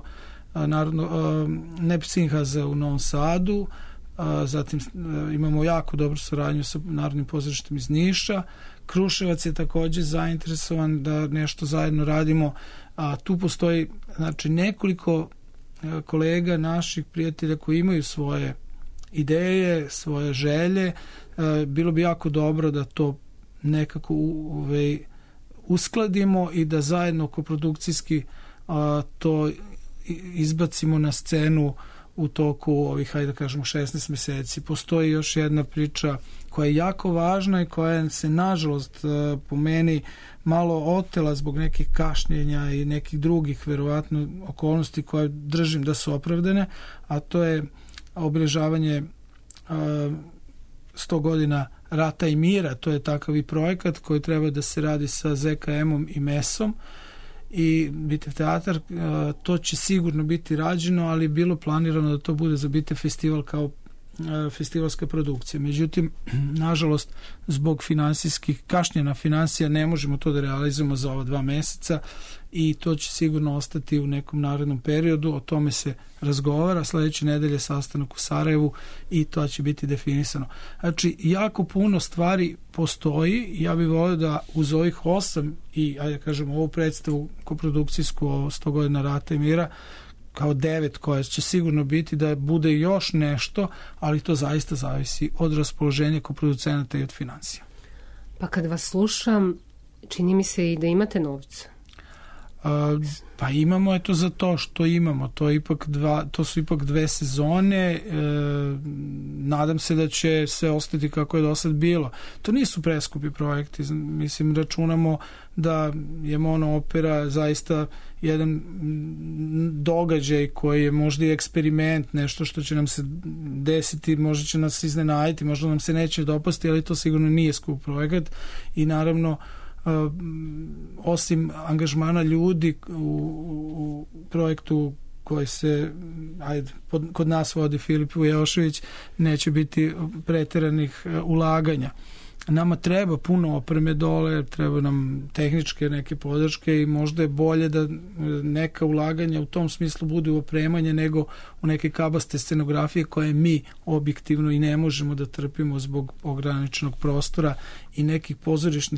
Nepsinhaza u Novom Sadu, zatim imamo jako dobru saradnju sa Narodnim pozorištem iz Niša. Kruševac je također zainteresovan da nešto zajedno radimo. Tu postoji znači nekoliko kolega naših prijatelja koji imaju svoje ideje, svoje želje. Bilo bi jako dobro da to nekako uskladimo i da zajedno koprodukcijski to izbacimo na scenu u toku ovih, hajde da kažemo, 16 meseci. Postoji još jedna priča koja je jako važna i koja se nažalost po meni malo otela zbog nekih kašnjenja i nekih drugih verovatno okolnosti koje držim da su opravdane, a to je obeležavanje 100 godina rata i mira. To je takav i projekat koji treba da se radi sa ZKM-om i MES-om i Bitev teatar, to će sigurno biti rađeno, ali je bilo planirano da to bude za Bitev festival kao festivalska produkcija. Međutim, nažalost, zbog finansijskih kašnjena financija ne možemo to da realizujemo za ova 2 meseca i to će sigurno ostati u nekom narednom periodu. O tome se razgovara. Sledeće nedelje sastanak u Sarajevu i to će biti definisano. Znači, jako puno stvari postoji. Ja bih volio da uz ovih 8 i, ajde kažem, ovu predstavu koprodukcijsku o 100 godina rata i mira kao 9 koja će sigurno biti, da bude još nešto, ali to zaista zavisi od raspoloženja koproducenata i od financija. Pa kad vas slušam, čini mi se i da imate novca. Pa imamo, eto, za to što imamo. To su ipak 2 sezone. Nadam se da će sve ostati kako je do sad bilo. To nisu preskupi projekti. Mislim, računamo da je Mono opera zaista jedan događaj koji je možda i eksperiment, nešto što će nam se desiti, možda će nas iznenaditi, možda nam se neće dopasti, ali to sigurno nije skup projekat i naravno osim angažmana ljudi u projektu koji se kod nas vodi Filip Vujošević, neće biti preteranih ulaganja. Nama treba puno opreme dole, treba nam tehničke neke podrške i možda je bolje da neka ulaganja u tom smislu bude u opremanje nego u neke kabaste scenografije koje mi objektivno i ne možemo da trpimo zbog ograničenog prostora i nekih pozorišnih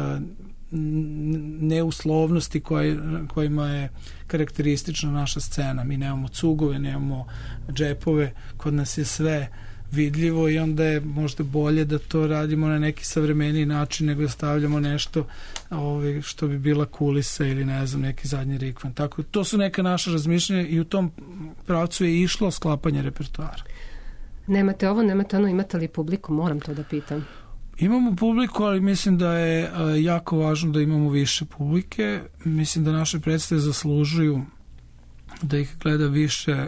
neuslovnosti kojima je karakteristična naša scena. Mi nemamo cugove, nemamo džepove, kod nas je sve vidljivo i onda je možda bolje da to radimo na neki savremeniji način nego da stavljamo nešto što bi bila kulisa ili ne znam, neki zadnji rikvan. Tako, to su neka naša razmišljanja i u tom pravcu je išlo sklapanje repertoara. Nemate ovo, nemate ono, imate li publiku? Moram to da pitam. Imamo publiku, ali mislim da je jako važno da imamo više publike. Mislim da naše predstave zaslužuju da ih gleda više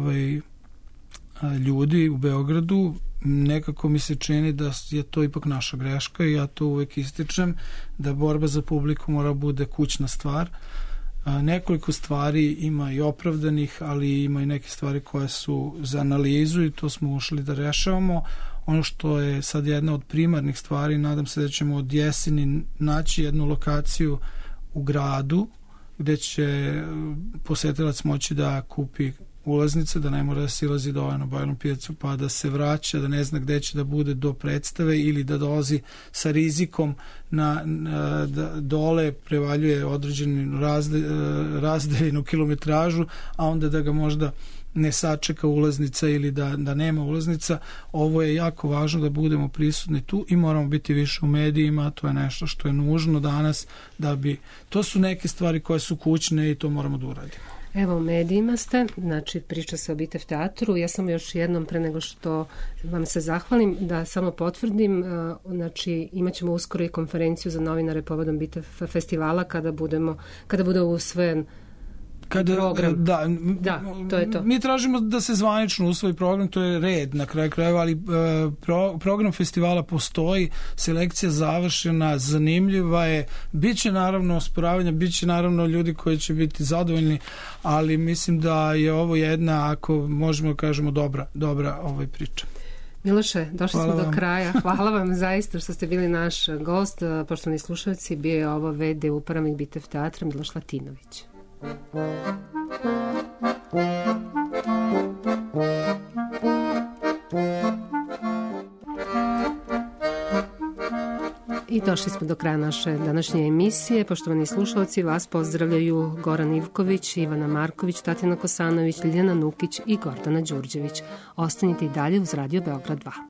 ljudi u Beogradu. Nekako mi se čini da je to ipak naša greška i ja to uvek ističem, da borba za publiku mora bude kućna stvar. Nekoliko stvari ima i opravdanih, ali ima i neke stvari koje su za analizu i to smo ušli da rešavamo. Ono što je sad jedna od primarnih stvari, nadam se da ćemo od jeseni naći jednu lokaciju u gradu gde će posetilac moći da kupi ulaznice, da ne mora da silazi dole na Bajlom pijacu pa da se vraća, da ne zna gde će da bude do predstave ili da dolazi sa rizikom da dole prevaljuje određenu razdeljenu kilometražu, a onda da ga možda ne sačeka ulaznica ili da nema ulaznica. Ovo je jako važno da budemo prisutni tu i moramo biti više u medijima, to je nešto što je nužno danas da bi, to su neke stvari koje su kućne i to moramo da uradimo. Evo, u medijima ste, znači priča se o Bitev teatru. Ja sam još jednom, pre nego što vam se zahvalim, da samo potvrdim, znači imat ćemo uskoro i konferenciju za novinare povodom Bitev festivala kada bude usvojen program. Da, to je to. Mi tražimo da se zvanično usvoji program, to je red na kraju krajeva, ali program festivala postoji, selekcija završena, zanimljiva je, biće naravno osporavanja, biće naravno ljudi koji će biti zadovoljni, ali mislim da je ovo jedna, ako možemo da kažemo, dobra priča. Miloše, došli smo do kraja. Hvala vam zaista što ste bili naš gost. Poštovani slušalci, bio je ovo VD upravnik Bitev teatra Miloš Latinović. I došli smo do kraja naše današnje emisije. Poštovani slušalci, vas pozdravljaju Goran Ivković, Ivana Marković, Tatjana Kosanović, Ljiljana Nukić i Gordana Đurđević. Ostanite i dalje uz Radio Beograd 2.